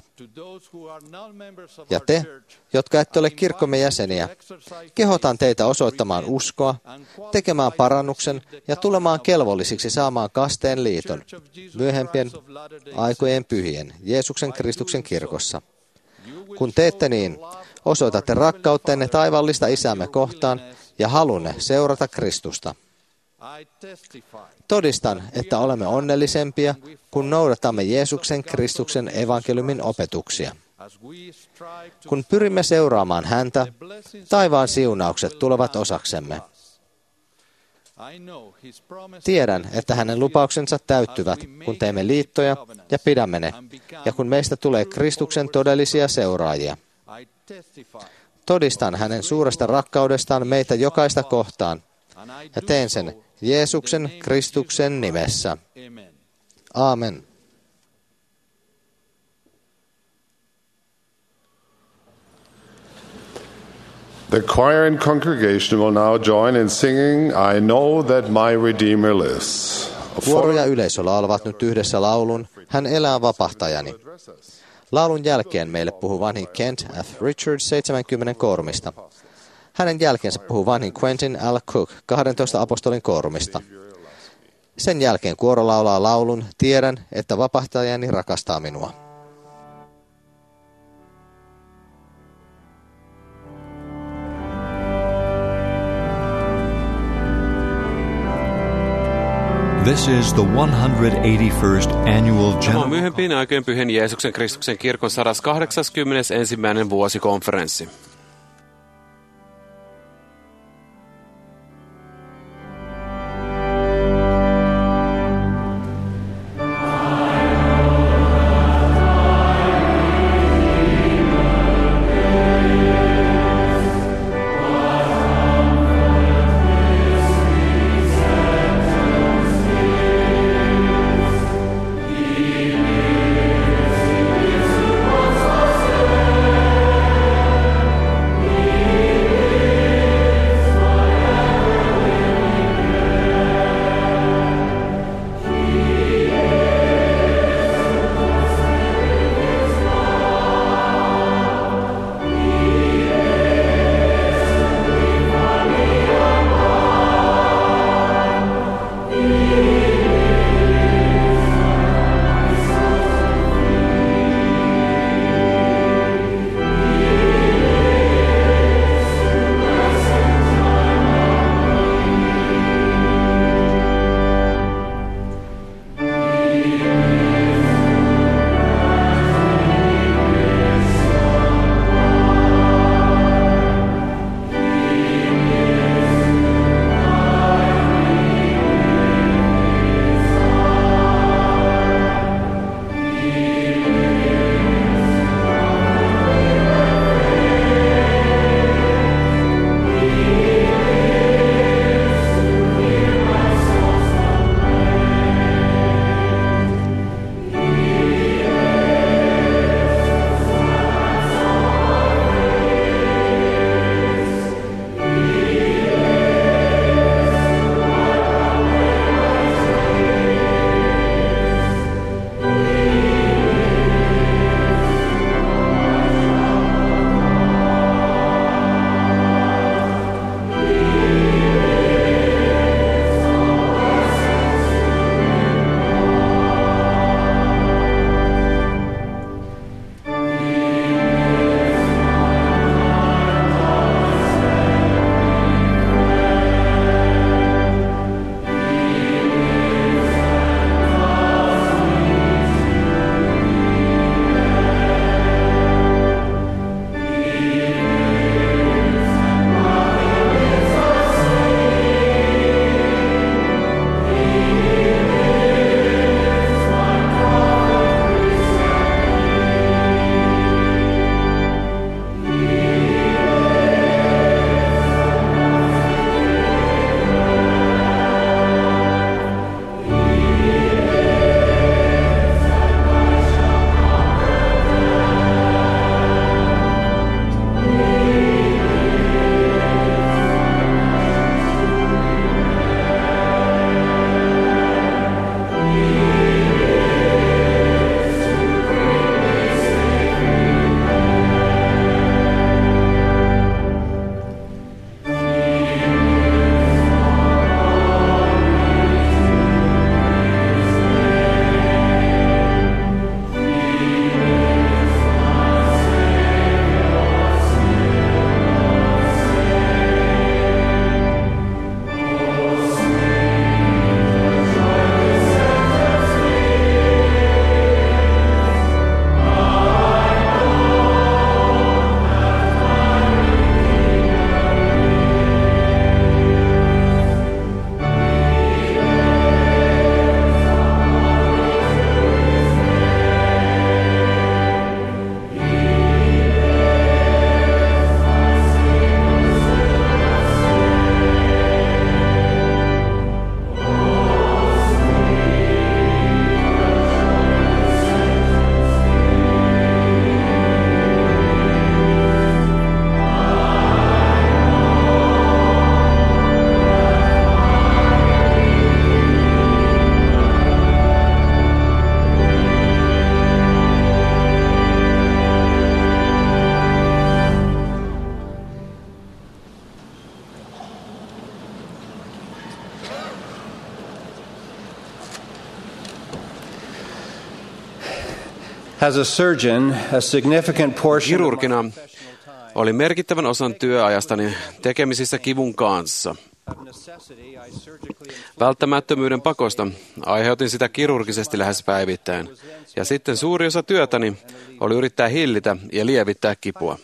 Ja te, jotka ette ole kirkkomme jäseniä, kehotan teitä osoittamaan uskoa, tekemään parannuksen ja tulemaan kelvollisiksi saamaan kasteen liiton, myöhempien aikojen pyhien, Jeesuksen Kristuksen kirkossa. Kun teette niin, osoitatte rakkautteenne taivallista Isämme kohtaan ja halunne seurata Kristusta. Todistan, että olemme onnellisempia, kun noudatamme Jeesuksen Kristuksen evankeliumin opetuksia. Kun pyrimme seuraamaan häntä, taivaan siunaukset tulevat osaksemme. Tiedän, että hänen lupauksensa täyttyvät, kun teemme liittoja ja pidämme ne, ja kun meistä tulee Kristuksen todellisia seuraajia. Todistan hänen suuresta rakkaudestaan meitä jokaista kohtaan, ja teen sen Jeesuksen Kristuksen nimessä. Aamen. The choir and congregation will now join in singing, I know that my Redeemer lives. Kuoro ja yleisö laulavat nyt yhdessä laulun, Hän elää vapahtajani. Laulun jälkeen meille puhuu vanhin Kent F. Richards seitsemänkymmentä koorumista. Hänen jälkeensä puhuu vanhin Quentin L. Cook kahdentoista apostolin koorumista. Sen jälkeen kuoro laulaa laulun, Tiedän, että vapahtajani rakastaa minua. This is the one hundred eighty-first annual Tämä on general. myöhempien aikojen pyhän Jeesuksen Kristuksen kirkon sata kahdeksankymmentäyksi. vuosikonferenssi. As a surgeon, a significant portion Kirurgina oli merkittävän osan työajastani tekemisissä kivun kanssa. Välttämättömyyden pakosta aiheutin sitä kirurgisesti lähes päivittäin, ja sitten suuri osa työtäni oli yrittää hillitä ja lievittää kipua.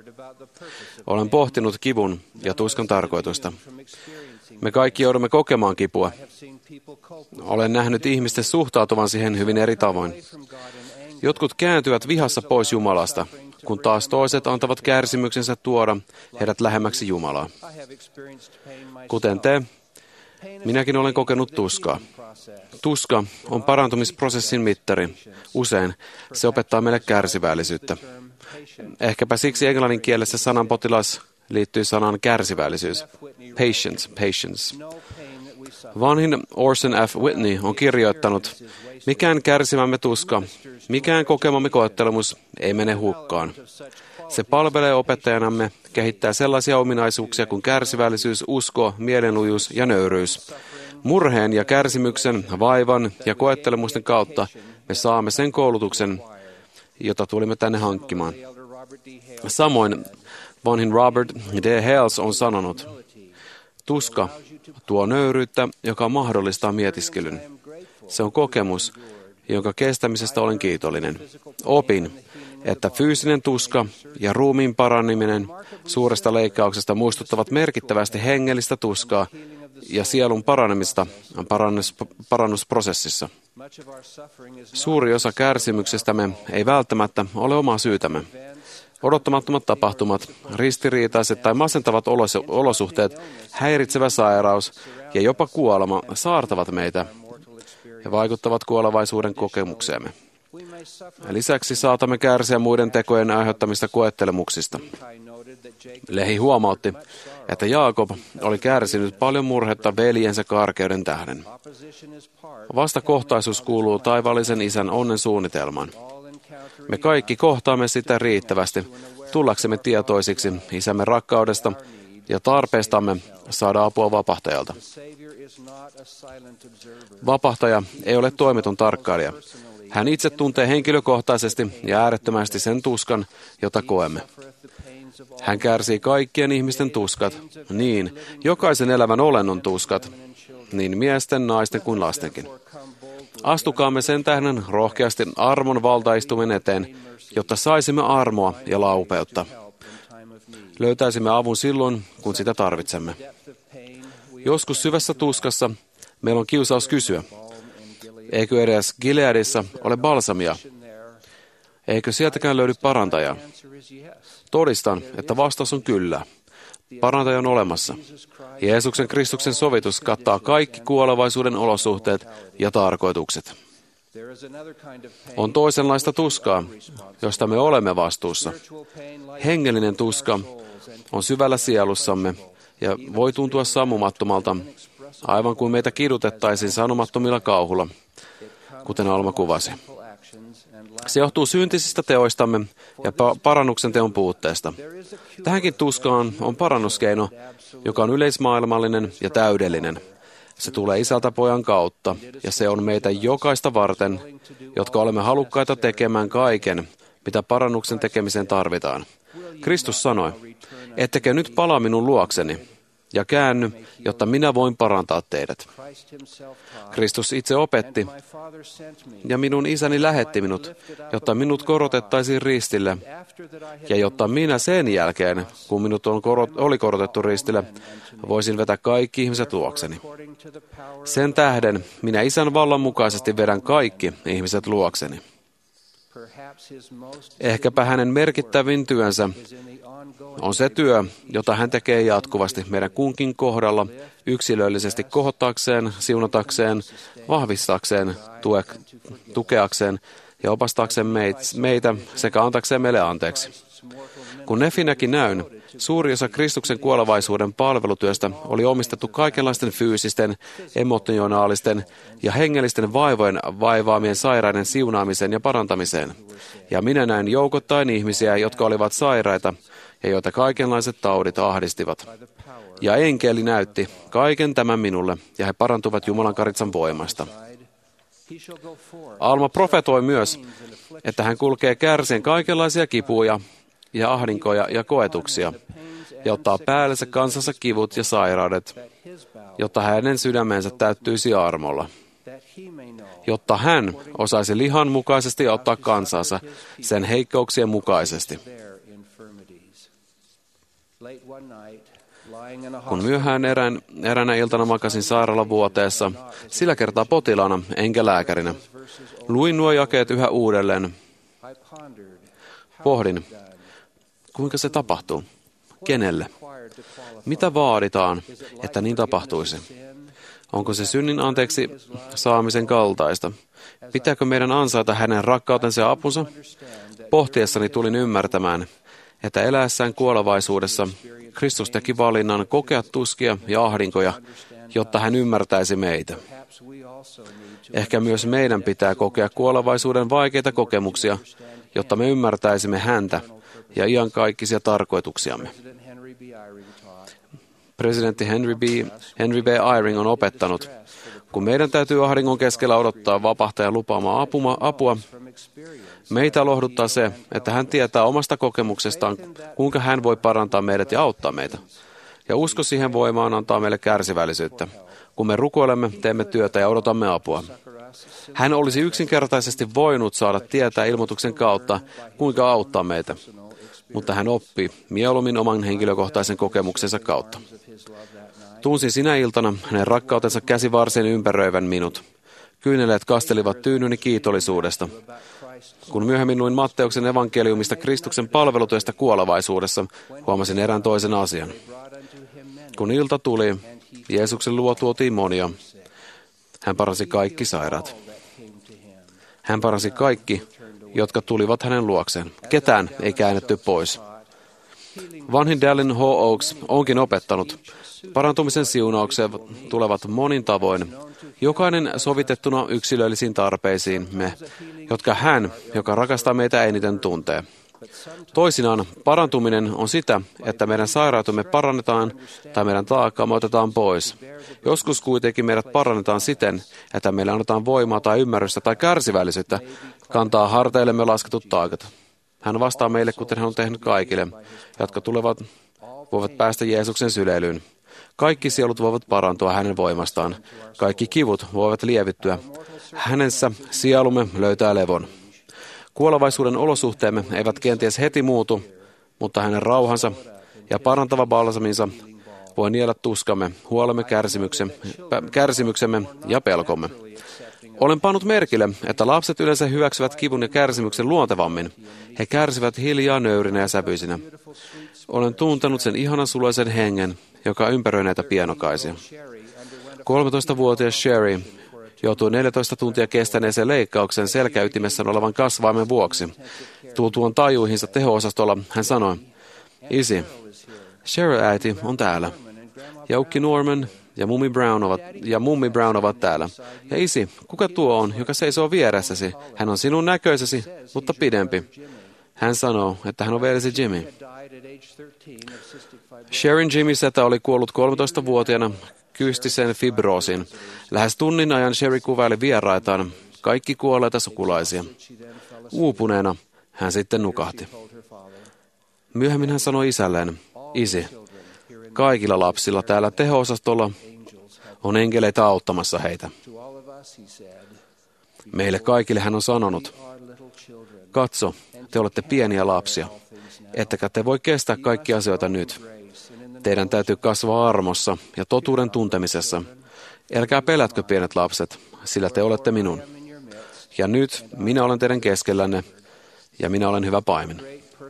Olen pohtinut kivun ja tuskan tarkoitusta. Me kaikki joudumme kokemaan kipua. Olen nähnyt ihmisten suhtautuvan siihen hyvin eri tavoin. Jotkut kääntyvät vihassa pois Jumalasta, kun taas toiset antavat kärsimyksensä tuoda heidät lähemmäksi Jumalaa. Kuten te, minäkin olen kokenut tuskaa. Tuska on parantumisprosessin mittari. Usein se opettaa meille kärsivällisyyttä. Ehkäpä siksi englannin kielessä sanan potilas liittyy sanaan kärsivällisyys. Patience, patience. Vanhin Orson F. Whitney on kirjoittanut, mikään kärsimämme tuska, mikään kokemamme koettelemus ei mene hukkaan. Se palvelee opettajanamme, kehittää sellaisia ominaisuuksia kuin kärsivällisyys, usko, mielenlujuus ja nöyryys. Murheen ja kärsimyksen, vaivan ja koettelemusten kautta me saamme sen koulutuksen, jota tulimme tänne hankkimaan. Samoin vanhin Robert D. Hales on sanonut, tuska tuo nöyryyttä, joka mahdollistaa mietiskelyn. Se on kokemus, jonka kestämisestä olen kiitollinen. Opin, että fyysinen tuska ja ruumiin paranniminen suuresta leikkauksesta muistuttavat merkittävästi hengellistä tuskaa ja sielun paranemista parannus, parannusprosessissa. Suuri osa kärsimyksestämme ei välttämättä ole omaa syytämme. Odottamattomat tapahtumat, ristiriitaiset tai masentavat olosuhteet, häiritsevä sairaus ja jopa kuolema saartavat meitä ja vaikuttavat kuolevaisuuden kokemukseemme. Lisäksi saatamme kärsiä muiden tekojen aiheuttamista koettelemuksista. Lehi huomautti, että Jaakob oli kärsinyt paljon murhetta veljensä karkeuden tähden. Vastakohtaisuus kuuluu taivaallisen isän onnen suunnitelmaan. Me kaikki kohtaamme sitä riittävästi, tullaksemme tietoisiksi isämme rakkaudesta ja tarpeestamme saada apua vapahtajalta. Vapahtaja ei ole toimeton tarkkailija. Hän itse tuntee henkilökohtaisesti ja äärettömästi sen tuskan, jota koemme. Hän kärsii kaikkien ihmisten tuskat, niin jokaisen elävän olennon tuskat, niin miesten, naisten kuin lastenkin. Astukaamme sen tähden rohkeasti armon valtaistumen eteen, jotta saisimme armoa ja laupeutta. Löytäisimme avun silloin, kun sitä tarvitsemme. Joskus syvässä tuskassa meillä on kiusaus kysyä, eikö edes Gileadissa ole balsamia? Eikö sieltäkään löydy parantajaa? Todistan, että vastaus on kyllä. Parantaja on olemassa. Jeesuksen Kristuksen sovitus kattaa kaikki kuolevaisuuden olosuhteet ja tarkoitukset. On toisenlaista tuskaa, josta me olemme vastuussa. Hengellinen tuska on syvällä sielussamme ja voi tuntua sammumattomalta, aivan kuin meitä kidutettaisiin sanomattomilla kauhulla, kuten Alma kuvasi. Se johtuu syntisistä teoistamme ja parannuksen teon puutteesta. Tähänkin tuskaan on parannuskeino, joka on yleismaailmallinen ja täydellinen. Se tulee isältä pojan kautta, ja se on meitä jokaista varten, jotka olemme halukkaita tekemään kaiken, mitä parannuksen tekemiseen tarvitaan. Kristus sanoi, ettekö nyt palaa minun luokseni, ja käänny, jotta minä voin parantaa teidät. Kristus itse opetti, ja minun isäni lähetti minut, jotta minut korotettaisiin ristille, ja jotta minä sen jälkeen, kun minut on korot, oli korotettu ristille, voisin vetää kaikki ihmiset luokseni. Sen tähden minä isän vallan mukaisesti vedän kaikki ihmiset luokseni. Ehkäpä hänen merkittävin työnsä on se työ, jota hän tekee jatkuvasti meidän kunkin kohdalla yksilöllisesti kohottaakseen, siunatakseen, vahvistakseen, tue, tukeakseen ja opastaakseen meitä sekä antaakseen meille anteeksi. Kun Nefi näki näyn, suuri osa Kristuksen kuolevaisuuden palvelutyöstä oli omistettu kaikenlaisten fyysisten, emotionaalisten ja hengellisten vaivojen vaivaamien sairaiden siunaamiseen ja parantamiseen. Ja minä näin joukottain ihmisiä, jotka olivat sairaita ja joita kaikenlaiset taudit ahdistivat. Ja enkeli näytti kaiken tämän minulle, ja he parantuvat Jumalan karitsan voimasta. Alma profetoi myös, että hän kulkee kärsien kaikenlaisia kipuja ja ahdinkoja ja koetuksia, ja ottaa päällensä kansansa kivut ja sairaudet, jotta hänen sydämensä täyttyisi armolla, jotta hän osaisi lihan mukaisesti ottaa kansansa sen heikkouksien mukaisesti. Kun myöhään erään, eräänä iltana makasin sairaalavuoteessa, sillä kertaa potilaana enkä lääkärinä, luin nuo jakeet yhä uudelleen. Pohdin, kuinka se tapahtuu? Kenelle? Mitä vaaditaan, että niin tapahtuisi? Onko se synnin anteeksi saamisen kaltaista? Pitääkö meidän ansaita hänen rakkautensa ja apunsa? Pohtiessani tulin ymmärtämään, että eläessään kuolevaisuudessa Kristus teki valinnan kokea tuskia ja ahdinkoja, jotta hän ymmärtäisi meitä. Ehkä myös meidän pitää kokea kuolevaisuuden vaikeita kokemuksia, jotta me ymmärtäisimme häntä ja iankaikkisia tarkoituksiamme. Presidentti Henry B. Henry B. Eyring on opettanut, kun meidän täytyy ahdingon keskellä odottaa vapahtajan lupaamaa apua, apua, meitä lohduttaa se, että hän tietää omasta kokemuksestaan, kuinka hän voi parantaa meidät ja auttaa meitä. Ja usko siihen voimaan antaa meille kärsivällisyyttä. Kun me rukoilemme, teemme työtä ja odotamme apua. Hän olisi yksinkertaisesti voinut saada tietää ilmoituksen kautta, kuinka auttaa meitä. Mutta hän oppi mieluummin oman henkilökohtaisen kokemuksensa kautta. Tunsin sinä iltana hänen rakkautensa käsivarsien ympäröivän minut. Kyyneleet kastelivat tyynyni kiitollisuudesta. Kun myöhemmin luin Matteuksen evankeliumista Kristuksen palvelutyöstä kuolevaisuudessa, huomasin erään toisen asian. Kun ilta tuli, Jeesuksen luo tuotiin monia. Hän paransi kaikki sairaat. Hän paransi kaikki, jotka tulivat hänen luokseen. Ketään ei käännetty pois. Vanhin Dallin H. Oaks onkin opettanut, parantumisen siunaukset tulevat monin tavoin, jokainen sovitettuna yksilöllisiin tarpeisiimme, jotka hän, joka rakastaa meitä eniten, tuntee. Toisinaan parantuminen on sitä, että meidän sairautumme parannetaan tai meidän taakkaamme otetaan pois. Joskus kuitenkin meidät parannetaan siten, että meille annetaan voimaa tai ymmärrystä tai kärsivällisyyttä kantaa harteillemme lasketut taakat. Hän vastaa meille, kuten hän on tehnyt kaikille, jotka tulevat, voivat päästä Jeesuksen syleilyyn. Kaikki sielut voivat parantua hänen voimastaan. Kaikki kivut voivat lievittyä. Hänessä sielumme löytää levon. Kuolevaisuuden olosuhteemme eivät kenties heti muutu, mutta hänen rauhansa ja parantava balsaminsa voi niellä tuskamme, huolemme, kärsimyksemme, kärsimyksemme ja pelkomme. Olen pannut merkille, että lapset yleensä hyväksyvät kivun ja kärsimyksen luontevammin. He kärsivät hiljaa nöyrinä ja sävyisinä. Olen tuntenut sen ihanan suloisen hengen, joka ympäröi näitä pienokaisia. kolmetoistavuotias Sherry joutui neljätoista tuntia kestäneeseen leikkaukseen selkäytimessä olevan kasvaimen vuoksi. Tultuaan tajuihinsa teho-osastolla hän sanoi, "Isi, Cheryl-äiti on täällä. Ja ukki Norman ja mummi Brown ovat, ja mummi Brown ovat täällä. Ja isi, kuka tuo on, joka seisoo vieressäsi? Hän on sinun näköisesi, mutta pidempi." Hän sanoo, että hän on veljesi Jimmy. Sherin Jimmy setä oli kuollut kolmetoistavuotiaana kystisen fibroosiin. Lähes tunnin ajan Sherry kuvaili vieraitaan, kaikki kuolleita sukulaisia. Uupuneena hän sitten nukahti. Myöhemmin hän sanoi isälleen, "Isi, kaikilla lapsilla täällä teho-osastolla on enkeleitä auttamassa heitä." Meille kaikille hän on sanonut, "Katso, te olette pieniä lapsia, ettekä te voi kestää kaikkia asioita nyt. Teidän täytyy kasvaa armossa ja totuuden tuntemisessa. Älkää pelätkö, pienet lapset, sillä te olette minun. Ja nyt minä olen teidän keskellänne, ja minä olen hyvä paimen."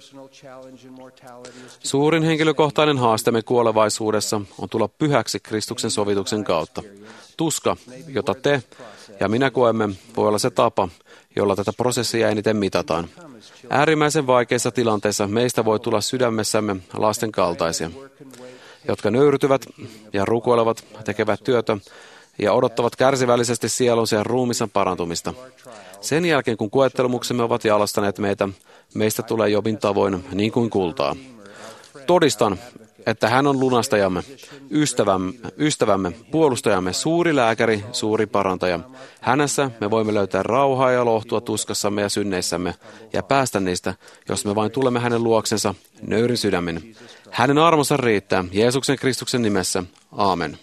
Suurin henkilökohtainen haasteemme kuolevaisuudessa on tulla pyhäksi Kristuksen sovituksen kautta. Tuska, jota te ja minä koemme, voi olla se tapa, jolla tätä prosessia eniten mitataan. Äärimmäisen vaikeissa tilanteissa meistä voi tulla sydämessämme lasten kaltaisia, jotka nöyrytyvät ja rukoilevat, tekevät työtä ja odottavat kärsivällisesti sielunsa ja ruumiinsa parantumista. Sen jälkeen, kun koettelemuksemme ovat jalastaneet meitä, meistä tulee Jobin tavoin niin kuin kultaa. Todistan, että hän on lunastajamme, ystävämme, ystävämme, puolustajamme, suuri lääkäri, suuri parantaja. Hänessä me voimme löytää rauhaa ja lohtua tuskassamme ja synneissämme ja päästä niistä, jos me vain tulemme hänen luoksensa nöyrin sydämin. Hänen armonsa riittää Jeesuksen Kristuksen nimessä. Aamen.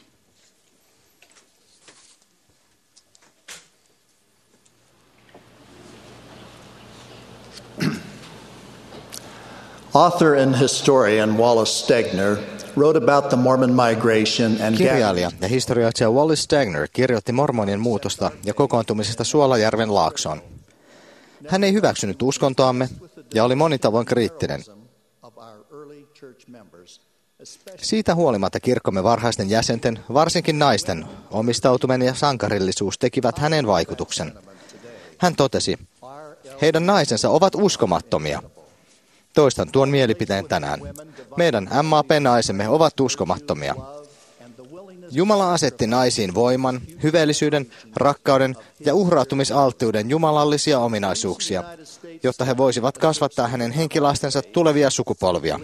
Author and historian Wallace Stegner wrote about the Mormon migration and Kirjailija ja historioitsija Wallace Stegner kirjoitti mormonien muutosta ja kokoontumisesta Suolajärven laaksoon. Hän ei hyväksynyt uskontoamme ja oli monin tavoin kriittinen. Siitä huolimatta kirkkomme varhaisten jäsenten, varsinkin naisten, omistautuminen ja sankarillisuus tekivät hänen vaikutuksen. Hän totesi, heidän naisensa ovat uskomattomia. Toistan tuon mielipiteen tänään. Meidän M A P-naisemme ovat uskomattomia. Jumala asetti naisiin voiman, hyveellisyyden, rakkauden ja uhrautumisalttiuden jumalallisia ominaisuuksia, jotta he voisivat kasvattaa hänen henkilastensa tulevia sukupolvia.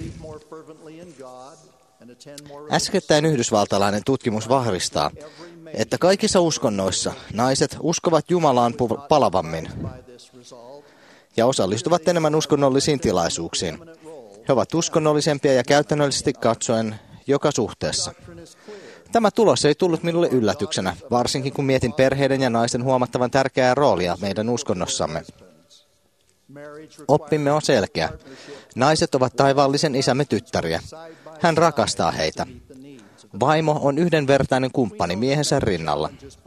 Äskettäin yhdysvaltalainen tutkimus vahvistaa, että kaikissa uskonnoissa naiset uskovat Jumalaan palavammin ja osallistuvat enemmän uskonnollisiin tilaisuuksiin. He ovat uskonnollisempia ja käytännöllisesti katsoen joka suhteessa. Tämä tulos ei tullut minulle yllätyksenä, varsinkin kun mietin perheiden ja naisten huomattavan tärkeää roolia meidän uskonnossamme. Oppimme on selkeä. Naiset ovat taivaallisen isämme tyttäriä. Hän rakastaa heitä. Vaimo on yhdenvertainen kumppani miehensä rinnalla.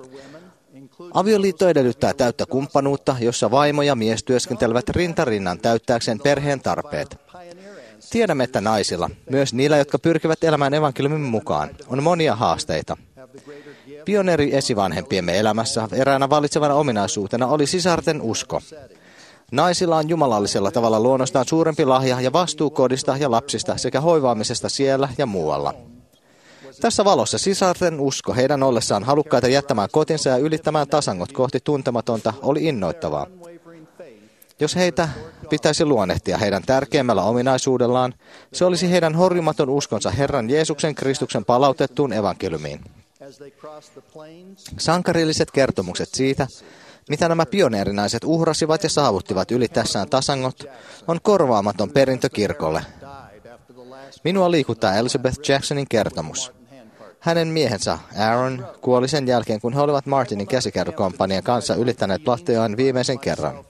Avioliitto edellyttää täyttä kumppanuutta, jossa vaimo ja mies työskentelevät rintarinnan täyttääkseen perheen tarpeet. Tiedämme, että naisilla, myös niillä, jotka pyrkivät elämään evankeliumin mukaan, on monia haasteita. Pioneeri esivanhempiemme elämässä eräänä valitsevana ominaisuutena oli sisarten usko. Naisilla on jumalallisella tavalla luonnostaan suurempi lahja ja vastuu kodista ja lapsista sekä hoivaamisesta siellä ja muualla. Tässä valossa sisarten usko heidän ollessaan halukkaita jättämään kotinsa ja ylittämään tasangot kohti tuntematonta oli innoittavaa. Jos heitä pitäisi luonnehtia heidän tärkeimmällä ominaisuudellaan, se olisi heidän horjumaton uskonsa Herran Jeesuksen Kristuksen palautettuun evankeliumiin. Sankarilliset kertomukset siitä, mitä nämä pioneerinaiset uhrasivat ja saavuttivat ylittäessään tasangot, on korvaamaton perintö kirkolle. Minua liikuttaa Elizabeth Jacksonin kertomus. Hänen miehensä Aaron kuoli sen jälkeen, kun he olivat Martinin käsikärrykomppanian kanssa ylittäneet Plattejoen viimeisen kerran.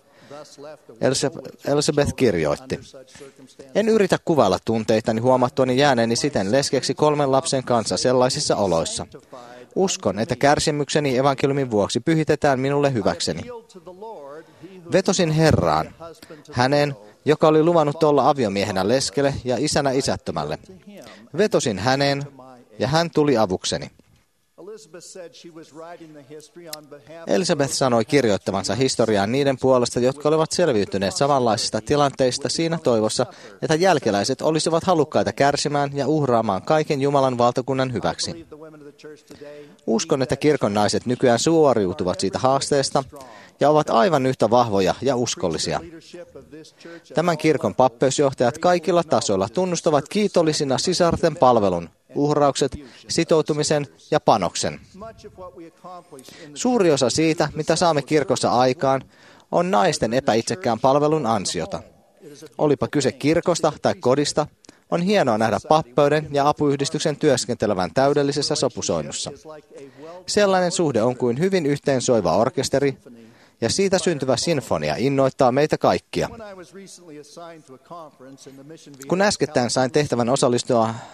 Elizabeth kirjoitti, en yritä kuvailla tunteitani huomattuani jääneeni siten leskeksi kolmen lapsen kanssa sellaisissa oloissa. Uskon, että kärsimykseni evankeliumin vuoksi pyhitetään minulle hyväkseni. Vetosin Herraan, häneen, joka oli luvannut olla aviomiehenä leskelle ja isänä isättömälle. Vetosin häneen, ja hän tuli avukseni. Elizabeth sanoi kirjoittavansa historiaa niiden puolesta, jotka olivat selviytyneet samanlaisista tilanteista siinä toivossa, että jälkeläiset olisivat halukkaita kärsimään ja uhraamaan kaiken Jumalan valtakunnan hyväksi. Uskon, että kirkon naiset nykyään suoriutuvat siitä haasteesta ja ovat aivan yhtä vahvoja ja uskollisia. Tämän kirkon pappeusjohtajat kaikilla tasoilla tunnustavat kiitollisina sisarten palvelun, uhraukset, sitoutumisen ja panoksen. Suuri osa siitä, mitä saamme kirkossa aikaan, on naisten epäitsekään palvelun ansiota. Olipa kyse kirkosta tai kodista, on hienoa nähdä pappeuden ja apuyhdistyksen työskentelevän täydellisessä sopusoinnussa. Sellainen suhde on kuin hyvin yhteensoiva orkesteri, ja siitä syntyvä sinfonia innoittaa meitä kaikkia. Kun äskettäin sain tehtävän osallistua äh,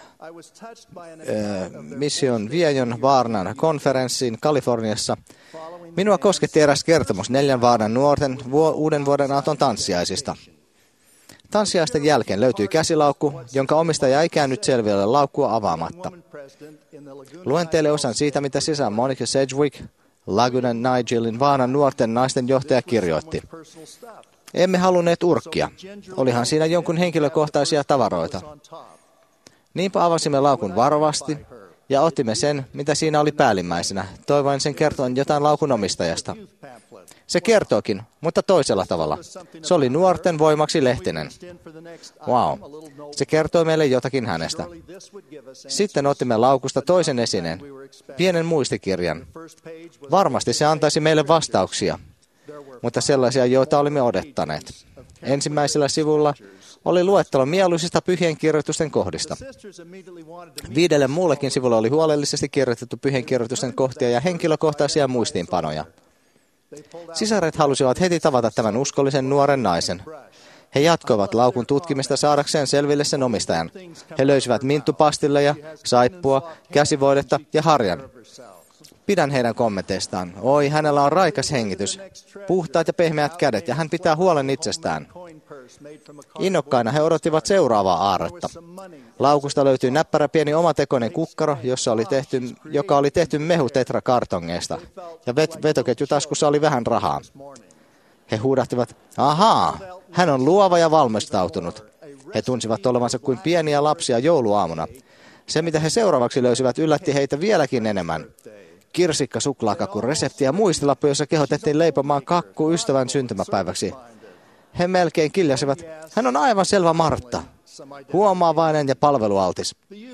Mission Viejon Varnan konferenssiin Kaliforniassa, minua kosketti eräs kertomus neljän Varnan nuorten vuo- uuden vuoden aaton tanssiaisista. Tanssiaisten jälkeen löytyi käsilaukku, jonka omistaja ei käynyt selville laukkua avaamatta. Luen teille osan siitä, mitä sisään Monica Sedgwick, Laguna Nigelin Vaanan nuorten naisten johtaja kirjoitti. Emme halunneet urkkia. Olihan siinä jonkun henkilökohtaisia tavaroita. Niinpä avasimme laukun varovasti ja otimme sen, mitä siinä oli päällimmäisenä, toivoen sen kertoen jotain laukun omistajasta. Se kertookin, mutta toisella tavalla. Se oli nuorten voimaksi Lehtinen. Wow. Se kertoi meille jotakin hänestä. Sitten otimme laukusta toisen esineen, pienen muistikirjan. Varmasti se antaisi meille vastauksia, mutta sellaisia, joita olimme odottaneet. Ensimmäisellä sivulla oli luettelo mieluisista pyhien kirjoitusten kohdista. Viidelle muullekin sivulla oli huolellisesti kirjoitettu pyhien kirjoitusten kohtia ja henkilökohtaisia muistiinpanoja. Sisaret halusivat heti tavata tämän uskollisen nuoren naisen. He jatkoivat laukun tutkimista saadakseen selville sen omistajan. He löysivät minttupastilleja, saippua, käsivoidetta ja harjan. Pidän heidän kommenteistaan. Oi, hänellä on raikas hengitys, puhtaat ja pehmeät kädet, ja hän pitää huolen itsestään. Innokkaina he odottivat seuraavaa aarretta. Laukusta löytyi näppärä pieni omatekoinen kukkaro, jossa oli tehty, joka oli tehty mehutetrakartongeista, ja vet- vetoketjutaskussa oli vähän rahaa. He huudahtivat, ahaa, hän on luova ja valmistautunut. He tunsivat olevansa kuin pieniä lapsia jouluaamuna. Se, mitä he seuraavaksi löysivät, yllätti heitä vieläkin enemmän. Kirsikka suklaakakun resepti ja muistilappu, jossa kehotettiin leipomaan kakku ystävän syntymäpäiväksi. He melkein kiljasivat, hän on aivan selvä Martta, huomaavainen ja palvelualtis.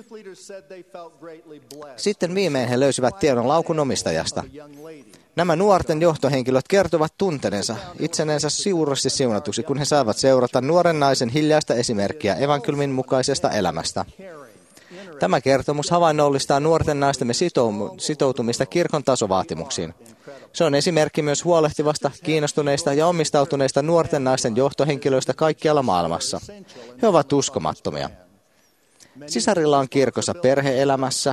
Sitten viimein he löysivät tiedon laukun omistajasta. Nämä nuorten johtohenkilöt kertovat tunteneensa itsenensä suuresti siunatuksi, kun he saavat seurata nuoren naisen hiljaista esimerkkiä evankeliumin mukaisesta elämästä. Tämä kertomus havainnollistaa nuorten naistemme sitoutumista kirkon tasovaatimuksiin. Se on esimerkki myös huolehtivasta, kiinnostuneista ja omistautuneista nuorten naisten johtohenkilöistä kaikkialla maailmassa. He ovat uskomattomia. Sisarilla on kirkossa perhe-elämässä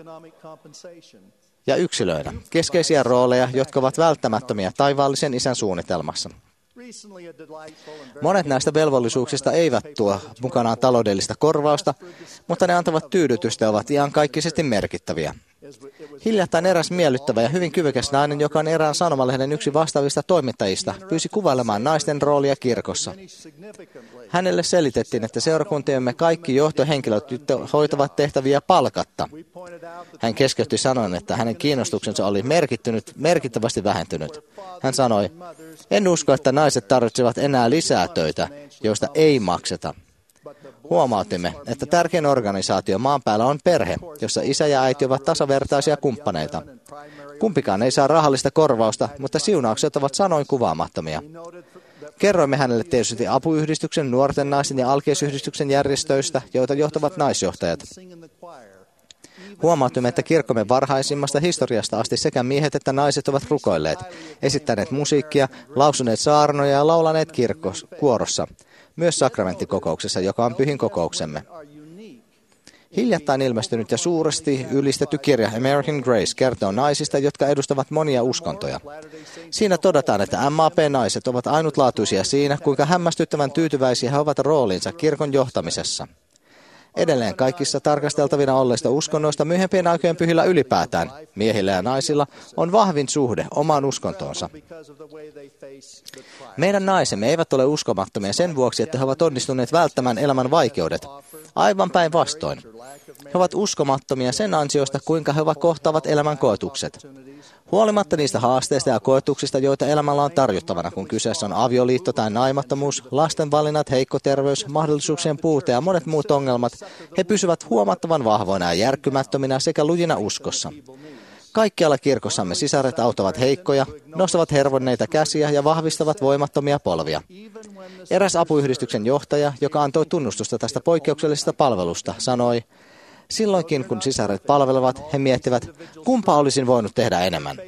ja yksilöinä keskeisiä rooleja, jotka ovat välttämättömiä taivaallisen isän suunnitelmassa. Monet näistä velvollisuuksista eivät tuo mukanaan taloudellista korvausta, mutta ne antavat tyydytystä ja ovat iankaikkisesti merkittäviä. Hiljattain eräs miellyttävä ja hyvin kyvykäs nainen, joka on erään sanomalehden yksi vastaavista toimittajista, pyysi kuvailemaan naisten roolia kirkossa. Hänelle selitettiin, että seurakuntiemme kaikki johtohenkilöt hoitavat tehtäviä palkatta. Hän keskeytti sanoen, että hänen kiinnostuksensa oli merkittynyt, merkittävästi vähentynyt. Hän sanoi, en usko, että naiset tarvitsevat enää lisää töitä, joista ei makseta. Huomautimme, että tärkein organisaatio maan päällä on perhe, jossa isä ja äiti ovat tasavertaisia kumppaneita. Kumpikaan ei saa rahallista korvausta, mutta siunaukset ovat sanoin kuvaamattomia. Kerroimme hänelle tietysti apuyhdistyksen, nuorten naisten ja alkeisyhdistyksen järjestöistä, joita johtavat naisjohtajat. Huomautimme, että kirkkomme varhaisimmasta historiasta asti sekä miehet että naiset ovat rukoilleet, esittäneet musiikkia, lausuneet saarnoja ja laulaneet kirkos, kuorossa, myös sakramenttikokouksessa, joka on pyhin kokouksemme. Hiljattain ilmestynyt ja suuresti ylistetty kirja American Grace kertoo naisista, jotka edustavat monia uskontoja. Siinä todetaan, että M A P-naiset ovat ainutlaatuisia siinä, kuinka hämmästyttävän tyytyväisiä he ovat roolinsa kirkon johtamisessa. Edelleen kaikissa tarkasteltavina olleista uskonnoista myöhempien aikojen pyhillä ylipäätään, miehillä ja naisilla, on vahvin suhde omaan uskontoonsa. Meidän naisemme eivät ole uskomattomia sen vuoksi, että he ovat onnistuneet välttämään elämän vaikeudet. Aivan päinvastoin. He ovat uskomattomia sen ansiosta, kuinka he kohtaavat elämän koetukset. Huolimatta niistä haasteista ja koetuksista, joita elämällä on tarjottavana, kun kyseessä on avioliitto tai naimattomuus, lasten valinnat, heikko terveys, mahdollisuuksien puute ja monet muut ongelmat, he pysyvät huomattavan vahvoina ja järkkymättöminä sekä lujina uskossa. Kaikkialla kirkossamme sisaret auttavat heikkoja, nostavat hervonneita käsiä ja vahvistavat voimattomia polvia. Eräs apuyhdistyksen johtaja, joka antoi tunnustusta tästä poikkeuksellisesta palvelusta, sanoi, silloinkin kun sisaret palvelevat, he miettivät, kumpa olisin voinut tehdä enemmän.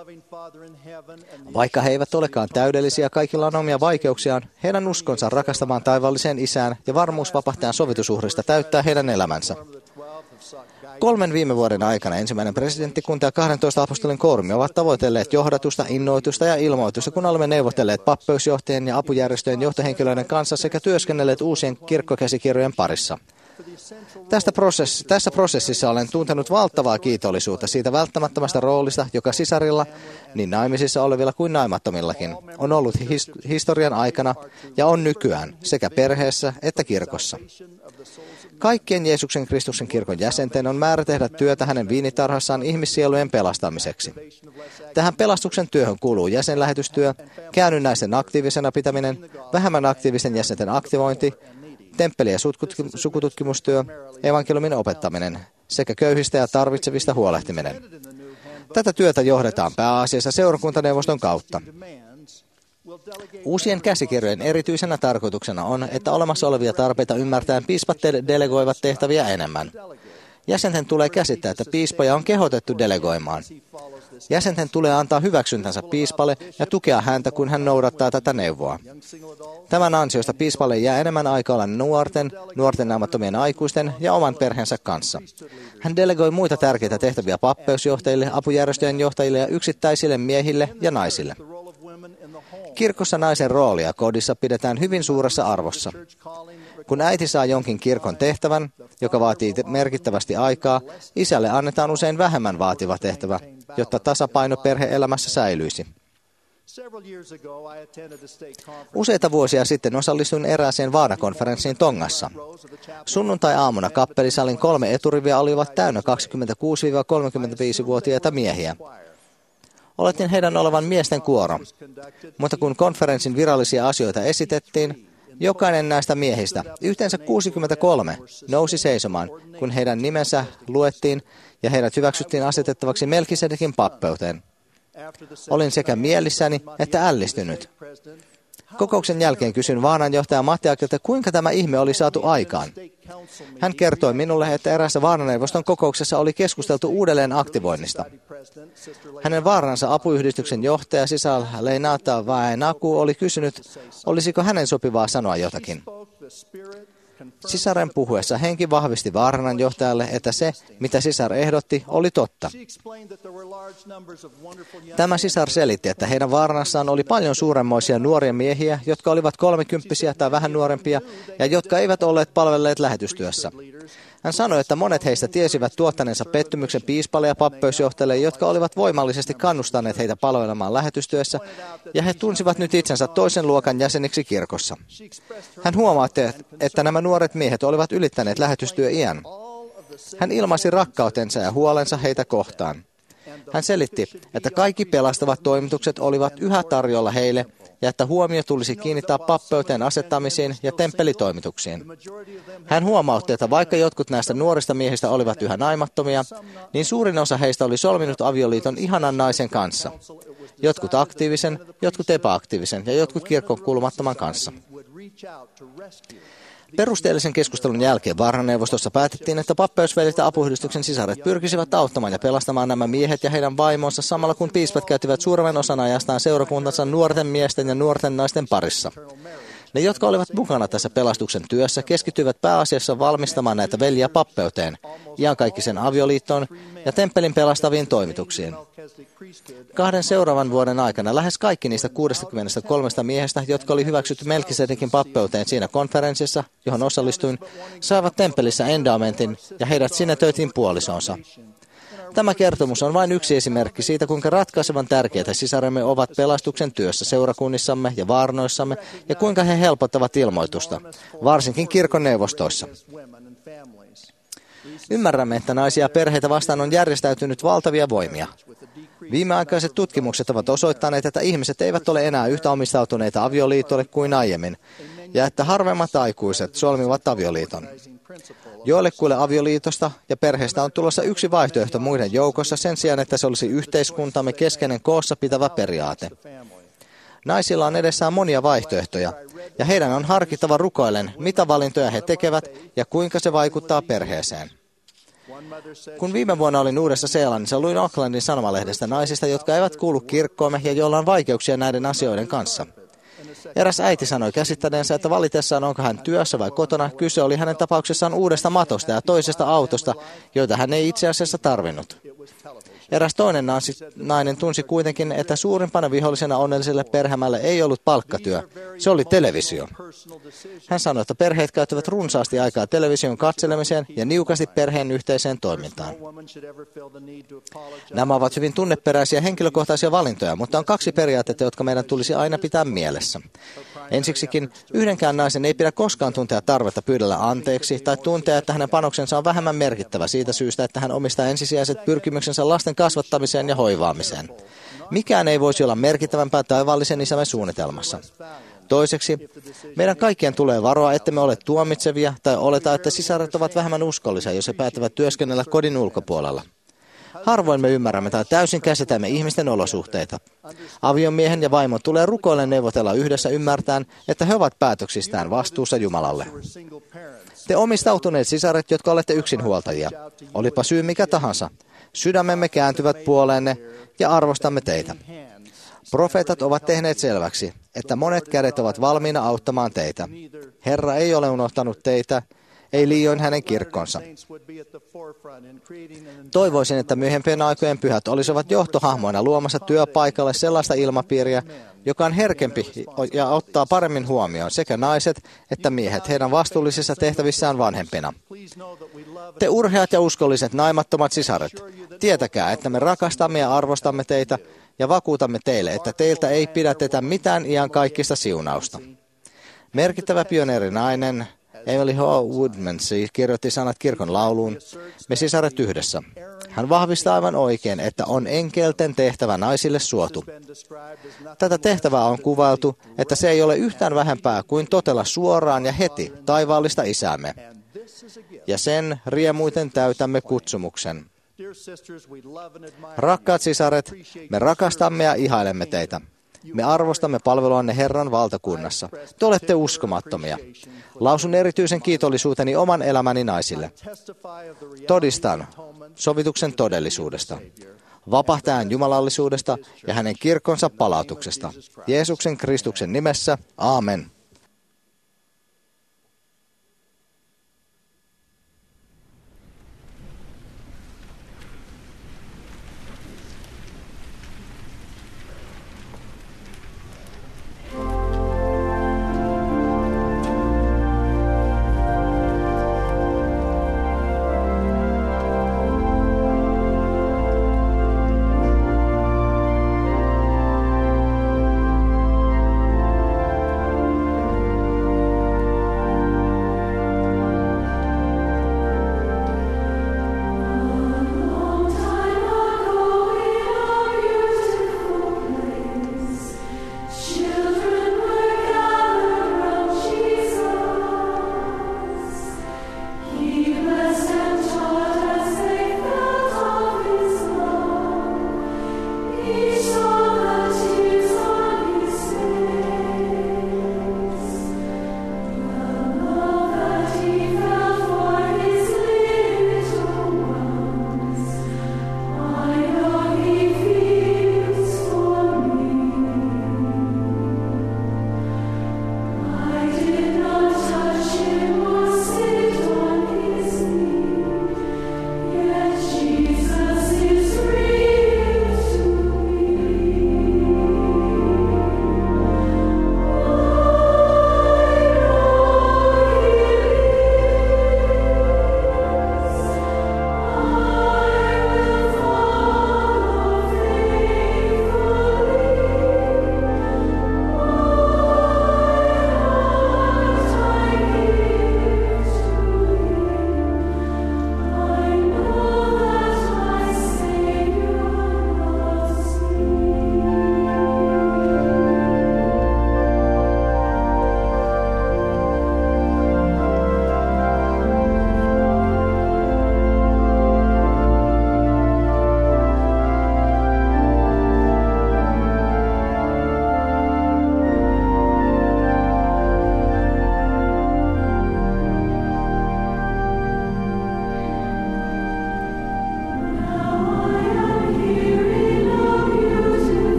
Vaikka he eivät olekaan täydellisiä, kaikilla on omia vaikeuksiaan, heidän uskonsa rakastamaan taivaalliseen isään ja varmuus vapahtajan sovitusuhrista täyttää heidän elämänsä. Kolmen viime vuoden aikana ensimmäinen presidenttikunta ja kahdentoista apostolin koorumi ovat tavoitelleet johdatusta, innoitusta ja ilmoitusta, kun olemme neuvotelleet pappeusjohtajien ja apujärjestöjen johtohenkilöiden kanssa sekä työskennelleet uusien kirkkokäsikirjojen parissa. Tästä prosessi, tässä prosessissa olen tuntenut valtavaa kiitollisuutta siitä välttämättömästä roolista, joka sisarilla, niin naimisissa olevilla kuin naimattomillakin, on ollut his, historian aikana ja on nykyään sekä perheessä että kirkossa. Kaikkien Jeesuksen Kristuksen kirkon jäsenten on määrä tehdä työtä hänen viinitarhassaan ihmissielujen pelastamiseksi. Tähän pelastuksen työhön kuuluu jäsenlähetystyö, käännynnäisten aktiivisena pitäminen, vähemmän aktiivisten jäsenten aktivointi, temppeli- ja sukututkimustyö, evankeliumin opettaminen sekä köyhistä ja tarvitsevista huolehtiminen. Tätä työtä johdetaan pääasiassa seurakuntaneuvoston kautta. Uusien käsikirjojen erityisenä tarkoituksena on, että olemassa olevia tarpeita ymmärtäen piispat delegoivat tehtäviä enemmän. Jäsenten tulee käsittää, että piispoja on kehotettu delegoimaan. Jäsenten tulee antaa hyväksyntänsä piispalle ja tukea häntä, kun hän noudattaa tätä neuvoa. Tämän ansiosta piispalle jää enemmän aikaa olla nuorten, nuorten naamattomien aikuisten ja oman perheensä kanssa. Hän delegoi muita tärkeitä tehtäviä pappeusjohtajille, apujärjestöjen johtajille ja yksittäisille miehille ja naisille. Kirkossa naisen roolia kodissa pidetään hyvin suuressa arvossa. Kun äiti saa jonkin kirkon tehtävän, joka vaatii merkittävästi aikaa, isälle annetaan usein vähemmän vaativa tehtävä, jotta tasapaino perhe-elämässä säilyisi. Useita vuosia sitten osallistuin erääseen vaanakonferenssiin Tongassa. Sunnuntai-aamuna kappelisalin kolme eturiviä olivat täynnä kaksikymmentäkuusi–kolmekymmentäviisivuotiaita miehiä. Oletin heidän olevan miesten kuoro, mutta kun konferenssin virallisia asioita esitettiin, jokainen näistä miehistä, yhteensä kuusikymmentäkolme, nousi seisomaan, kun heidän nimensä luettiin ja heidät hyväksyttiin asetettavaksi Melkisedekin pappeuteen. Olin sekä mielissäni että ällistynyt. Kokouksen jälkeen kysyin vaananjohtaja Mattiakilta, kuinka tämä ihme oli saatu aikaan. Hän kertoi minulle, että eräässä vaaraneuvoston kokouksessa oli keskusteltu uudelleen aktivoinnista. Hänen vaaransa apuyhdistyksen johtaja Sisal Leinata Vaenaku oli kysynyt, olisiko hänen sopivaa sanoa jotakin. Sisaren puhuessa henki vahvisti vaaranan johtajalle, että se, mitä sisar ehdotti, oli totta. Tämä sisar selitti, että heidän vaaranassaan oli paljon suuremmoisia nuoria miehiä, jotka olivat kolmekymppisiä tai vähän nuorempia, ja jotka eivät olleet palvelleet lähetystyössä. Hän sanoi, että monet heistä tiesivät tuottaneensa pettymyksen piispalle ja pappeusjohtajille, jotka olivat voimallisesti kannustaneet heitä palvelemaan lähetystyössä, ja he tunsivat nyt itsensä toisen luokan jäseniksi kirkossa. Hän huomautti, että nämä nuoret miehet olivat ylittäneet lähetystyöiän. Hän ilmaisi rakkautensa ja huolensa heitä kohtaan. Hän selitti, että kaikki pelastavat toimitukset olivat yhä tarjolla heille, ja että huomio tulisi kiinnittää pappeuteen asettamisiin ja temppelitoimituksiin. Hän huomautti, että vaikka jotkut näistä nuorista miehistä olivat yhä naimattomia, niin suurin osa heistä oli solminut avioliiton ihanan naisen kanssa. Jotkut aktiivisen, jotkut epäaktiivisen ja jotkut kirkon kuulumattoman kanssa. Perusteellisen keskustelun jälkeen vaaraneuvostossa päätettiin, että pappeusveljet ja apuyhdistyksen sisaret pyrkisivät auttamaan ja pelastamaan nämä miehet ja heidän vaimonsa samalla kun piispat käyttivät suuremman osan ajastaan seurakuntansa nuorten miesten ja nuorten naisten parissa. Ne, jotka olivat mukana tässä pelastuksen työssä, keskittyivät pääasiassa valmistamaan näitä veljiä pappeuteen, iankaikkisen avioliittoon ja temppelin pelastaviin toimituksiin. Kahden seuraavan vuoden aikana lähes kaikki niistä kuusikymmentäkolme miehestä, jotka oli hyväksytty Melkisedekin pappeuteen siinä konferenssissa, johon osallistuin, saivat temppelissä endamentin ja heidät sinetöitiin puolisonsa. Tämä kertomus on vain yksi esimerkki siitä, kuinka ratkaisevan tärkeitä sisaremme ovat pelastuksen työssä seurakunnissamme ja vaarnoissamme ja kuinka he helpottavat ilmoitusta, varsinkin kirkon neuvostoissa. Ymmärrämme, että naisia ja perheitä vastaan on järjestäytynyt valtavia voimia. Viimeaikaiset tutkimukset ovat osoittaneet, että ihmiset eivät ole enää yhtä omistautuneita avioliitolle kuin aiemmin, ja että harvemmat aikuiset solmivat avioliiton. Joillekuille avioliitosta ja perheestä on tulossa yksi vaihtoehto muiden joukossa sen sijaan, että se olisi yhteiskuntamme keskeinen koossa pitävä periaate. Naisilla on edessään monia vaihtoehtoja, ja heidän on harkittava rukoillen, mitä valintoja he tekevät ja kuinka se vaikuttaa perheeseen. Kun viime vuonna olin Uudessa-Seelannissa, luin Aucklandin sanomalehdestä naisista, jotka eivät kuulu kirkkoomme ja joilla on vaikeuksia näiden asioiden kanssa. Eräs äiti sanoi käsittäneensä, että valitessaan onko hän työssä vai kotona, kyse oli hänen tapauksessaan uudesta matosta ja toisesta autosta, joita hän ei itse asiassa tarvinnut. Eräs toinen nainen tunsi kuitenkin, että suurimpana vihollisena onnelliselle perhemälle ei ollut palkkatyö. Se oli televisio. Hän sanoi, että perheet käyttävät runsaasti aikaa television katselemiseen ja niukasti perheen yhteiseen toimintaan. Nämä ovat hyvin tunneperäisiä henkilökohtaisia valintoja, mutta on kaksi periaatetta, jotka meidän tulisi aina pitää mielessä. Ensiksikin, yhdenkään naisen ei pidä koskaan tuntea tarvetta pyydellä anteeksi tai tuntea, että hänen panoksensa on vähemmän merkittävä siitä syystä, että hän omistaa ensisijaiset pyrkimyksensä lasten kasvattamiseen ja hoivaamiseen. Mikään ei voisi olla merkittävämpää taivaallisen isämme suunnitelmassa. Toiseksi, meidän kaikkien tulee varoa, että me ole tuomitsevia tai oleta, että sisaret ovat vähemmän uskollisia, jos he päättävät työskennellä kodin ulkopuolella. Harvoin me ymmärrämme tai täysin käsitämme ihmisten olosuhteita. Aviomiehen ja vaimon tulee rukoillen neuvotella yhdessä ymmärtäen, että he ovat päätöksistään vastuussa Jumalalle. Te omistautuneet sisaret, jotka olette yksinhuoltajia, olipa syy mikä tahansa, sydämemme kääntyvät puoleenne ja arvostamme teitä. Profeetat ovat tehneet selväksi, että monet kädet ovat valmiina auttamaan teitä. Herra ei ole unohtanut teitä, ei liioin hänen kirkkonsa. Toivoisin, että myöhempien aikojen pyhät olisivat johtohahmoina luomassa työpaikalle sellaista ilmapiiriä, joka on herkempi ja ottaa paremmin huomioon sekä naiset että miehet heidän vastuullisissa tehtävissään vanhempina. Te urheat ja uskolliset naimattomat sisaret, tietäkää, että me rakastamme ja arvostamme teitä ja vakuutamme teille, että teiltä ei pidätetä mitään iankaikkista siunausta. Merkittävä pioneerinainen Emily H. Woodmansey kirjoitti sanat kirkon lauluun, me sisaret yhdessä. Hän vahvistaa aivan oikein, että on enkelten tehtävä naisille suotu. Tätä tehtävää on kuvailtu, että se ei ole yhtään vähempää kuin totella suoraan ja heti taivaallista isäämme. Ja sen riemuiten täytämme kutsumuksen. Rakkaat sisaret, me rakastamme ja ihailemme teitä. Me arvostamme palveluanne Herran valtakunnassa. Te olette uskomattomia. Lausun erityisen kiitollisuuteni oman elämäni naisille. Todistan sovituksen todellisuudesta, vapahtajan jumalallisuudesta ja hänen kirkkonsa palautuksesta. Jeesuksen Kristuksen nimessä, aamen.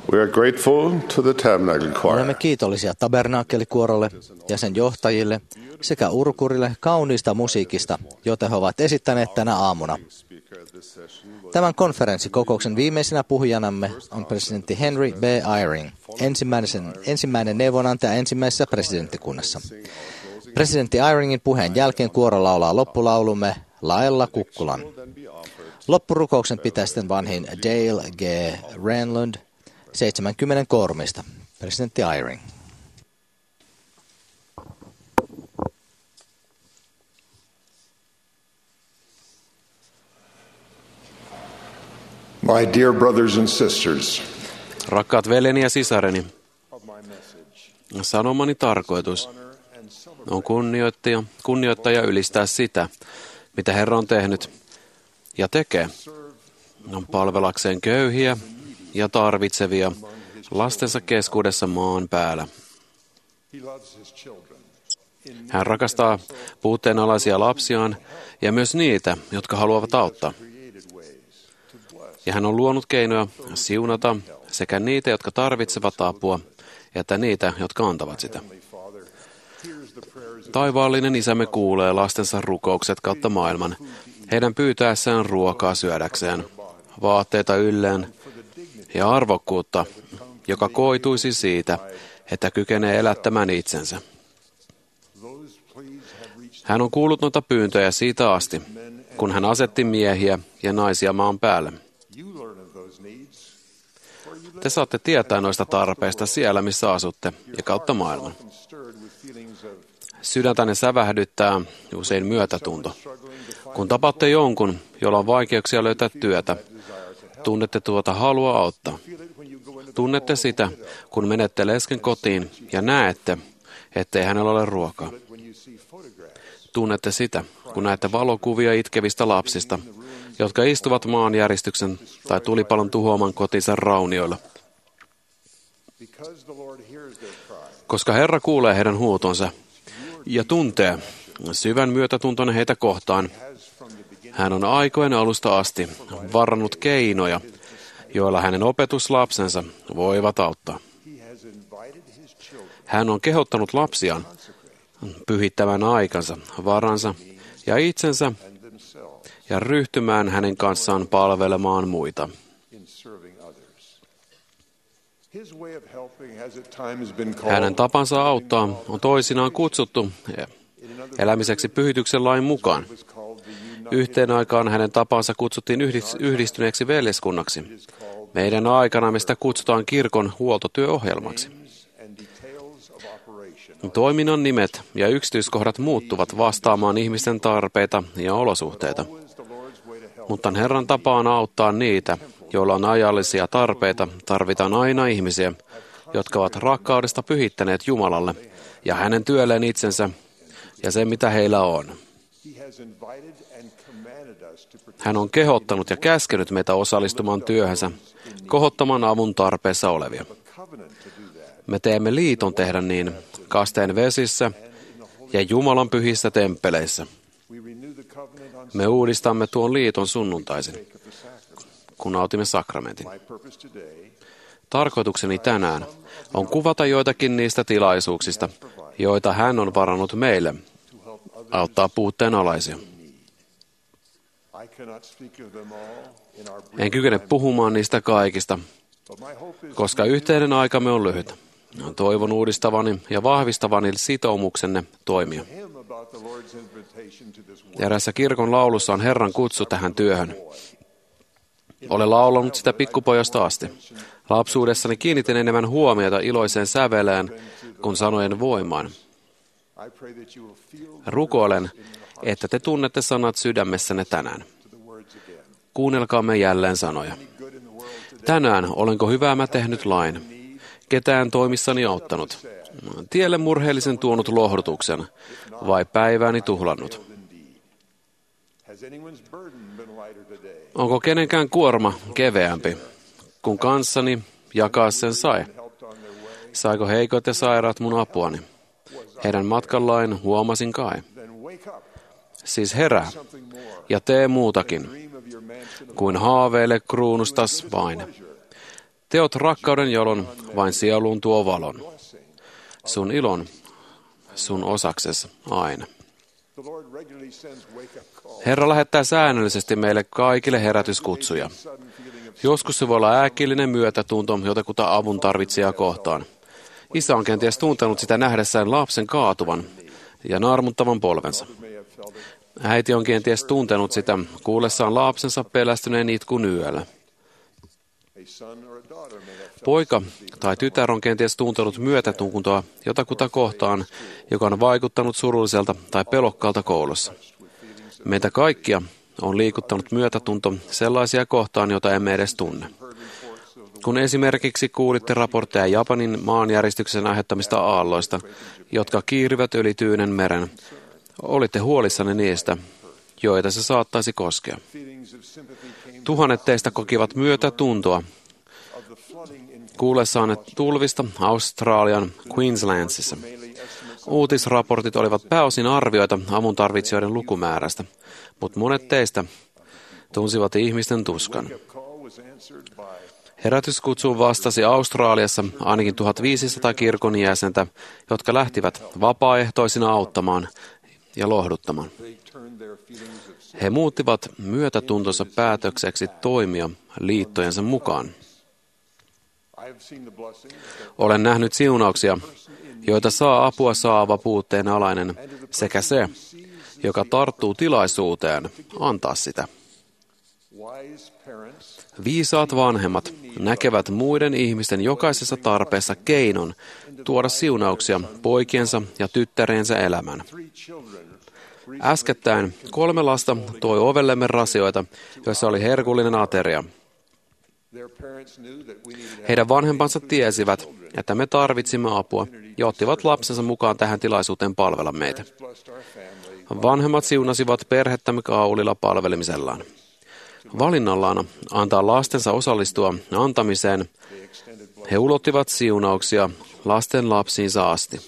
We are grateful to the Tabernacle Choir. Olemme kiitollisia Tabernaakkelikuorolle ja sen johtajille sekä Urkurille kauniista musiikista, jota he ovat esittäneet tänä aamuna. Tämän konferenssikokouksen viimeisenä puhujanamme on presidentti Henry B. Eyring, ensimmäinen, ensimmäinen neuvonantaja ensimmäisessä presidenttikunnassa. Presidentti Eyringin puheen jälkeen kuoro laulaa loppulaulumme Laella kukkulan. Loppurukouksen pitää sitten vanhin Dale G. Renlund seitsemänkymmentä koorumista. Presidentti Eyring. My dear brothers and sisters, Rakkaat veljeni ja sisareni, sanomani tarkoitus on kunnioittaa, kunnioittaa ja ylistää sitä, mitä Herra on tehnyt ja tekee. On palvelakseen köyhiä ja tarvitsevia lastensa keskuudessa maan päällä. Hän rakastaa puutteenalaisia lapsiaan ja myös niitä, jotka haluavat auttaa. Ja hän on luonut keinoja siunata sekä niitä, jotka tarvitsevat apua, että niitä, jotka antavat sitä. Taivaallinen Isämme kuulee lastensa rukoukset kautta maailman, heidän pyytäessään ruokaa syödäkseen, vaatteita ylleen ja arvokkuutta, joka koituisi siitä, että kykenee elättämään itsensä. Hän on kuullut noita pyyntöjä siitä asti, kun hän asetti miehiä ja naisia maan päälle. Te saatte tietää noista tarpeista siellä, missä asutte, ja kautta maailman. Sydäntäne sävähdyttää usein myötätunto. Kun tapatte jonkun, jolla on vaikeuksia löytää työtä, tunnette tuota halua auttaa. Tunnette sitä, kun menette lesken kotiin ja näette, ettei hänellä ole ruokaa. Tunnette sitä, kun näette valokuvia itkevistä lapsista, jotka istuvat maanjäristyksen tai tulipalon tuhoaman kotinsa raunioilla. Koska Herra kuulee heidän huutonsa ja tuntee syvän myötätuntonne heitä kohtaan, hän on aikojen alusta asti varannut keinoja, joilla hänen opetuslapsensa voivat auttaa. Hän on kehottanut lapsiaan pyhittämään aikansa, varansa ja itsensä ja ryhtymään hänen kanssaan palvelemaan muita. Hänen tapansa auttaa on toisinaan kutsuttu elämiseksi pyhityksen lain mukaan. Yhteen aikaan hänen tapansa kutsuttiin yhdistyneeksi veljeskunnaksi. Meidän aikanamme sitä kutsutaan kirkon huoltotyöohjelmaksi. Toiminnan nimet ja yksityiskohdat muuttuvat vastaamaan ihmisten tarpeita ja olosuhteita. Mutta Herran tapaan auttaa niitä, joilla on ajallisia tarpeita, tarvitaan aina ihmisiä, jotka ovat rakkaudesta pyhittäneet Jumalalle ja hänen työlleen itsensä ja sen, mitä heillä on. Hän on kehottanut ja käskenyt meitä osallistumaan työhönsä, kohottamaan avun tarpeessa olevia. Me teemme liiton tehdä niin kasteen vesissä ja Jumalan pyhissä temppeleissä. Me uudistamme tuon liiton sunnuntaisin, kun nautimme sakramentin. Tarkoitukseni tänään on kuvata joitakin niistä tilaisuuksista, joita hän on varannut meille, auttaa puutteenalaisia. En kykene puhumaan niistä kaikista, koska yhteinen aikamme on lyhyt. Toivon uudistavani ja vahvistavani sitoumuksenne toimia. Erässä kirkon laulussa on Herran kutsu tähän työhön. Olen laulanut sitä pikkupojasta asti. Lapsuudessani kiinnitin enemmän huomiota iloiseen säveleen kuin sanojen voimaan. Rukoilen, että te tunnette sanat sydämessänne tänään. Kuunnelkaamme jälleen sanoja. Tänään olenko hyvää mä tehnyt lain, ketään toimissani auttanut, tielle murheellisen tuonut lohdutuksen, vai päivääni tuhlannut. Onko kenenkään kuorma keveämpi, kun kanssani jakaa sen sai? Saiko heikot ja sairaat mun apuani? Heidän matkallaan huomasin kai. Siis herää ja tee muutakin, kuin haaveile kruunustas vain. Teot rakkauden jolon, vain sieluun tuo valon. Sun ilon, sun osaksesi aina. Herra lähettää säännöllisesti meille kaikille herätyskutsuja. Joskus se voi olla äkillinen myötätunto jotakuta avun tarvitsijaa kohtaan. Isä on kenties tuntenut sitä nähdessään lapsen kaatuvan ja naarmuttavan polvensa. Äiti on kenties tuntenut sitä kuullessaan lapsensa pelästyneen itkun yöllä. Poika tai tytär on kenties tuntenut myötätuntoa jotakuta kohtaan, joka on vaikuttanut surulliselta tai pelokkaalta koulussa. Meitä kaikkia on liikuttanut myötätunto sellaisia kohtaan, joita emme edes tunne. Kun esimerkiksi kuulitte raportteja Japanin maanjäristyksen aiheuttamista aalloista, jotka kiirivät yli Tyynen meren, olitte huolissanne niistä, joita se saattaisi koskea. Tuhannet teistä kokivat myötätuntoa kuullessaan tulvista Australian Queenslandissa. Uutisraportit olivat pääosin arvioita avun tarvitsijoiden lukumäärästä, mutta monet teistä tunsivat ihmisten tuskan. Herätyskutsuun vastasi Australiassa ainakin tuhatviisisataa kirkon jäsentä, jotka lähtivät vapaaehtoisina auttamaan ja lohduttamaan. He muuttivat myötätuntonsa päätökseksi toimia liittojensa mukaan. Olen nähnyt siunauksia, joita saa apua saava puutteen alainen, sekä se, joka tarttuu tilaisuuteen, antaa sitä. Viisaat vanhemmat näkevät muiden ihmisten jokaisessa tarpeessa keinon tuoda siunauksia poikiensa ja tyttärensä elämään. Äskettäin kolme lasta toi ovellemme rasioita, joissa oli herkullinen ateria. Heidän vanhempansa tiesivät, että me tarvitsimme apua ja ottivat lapsensa mukaan tähän tilaisuuteen palvella meitä. Vanhemmat siunasivat perhettämme kaulilla palvelemisellaan. Valinnallaan antaa lastensa osallistua antamiseen, he ulottivat siunauksia lasten lapsiinsa asti.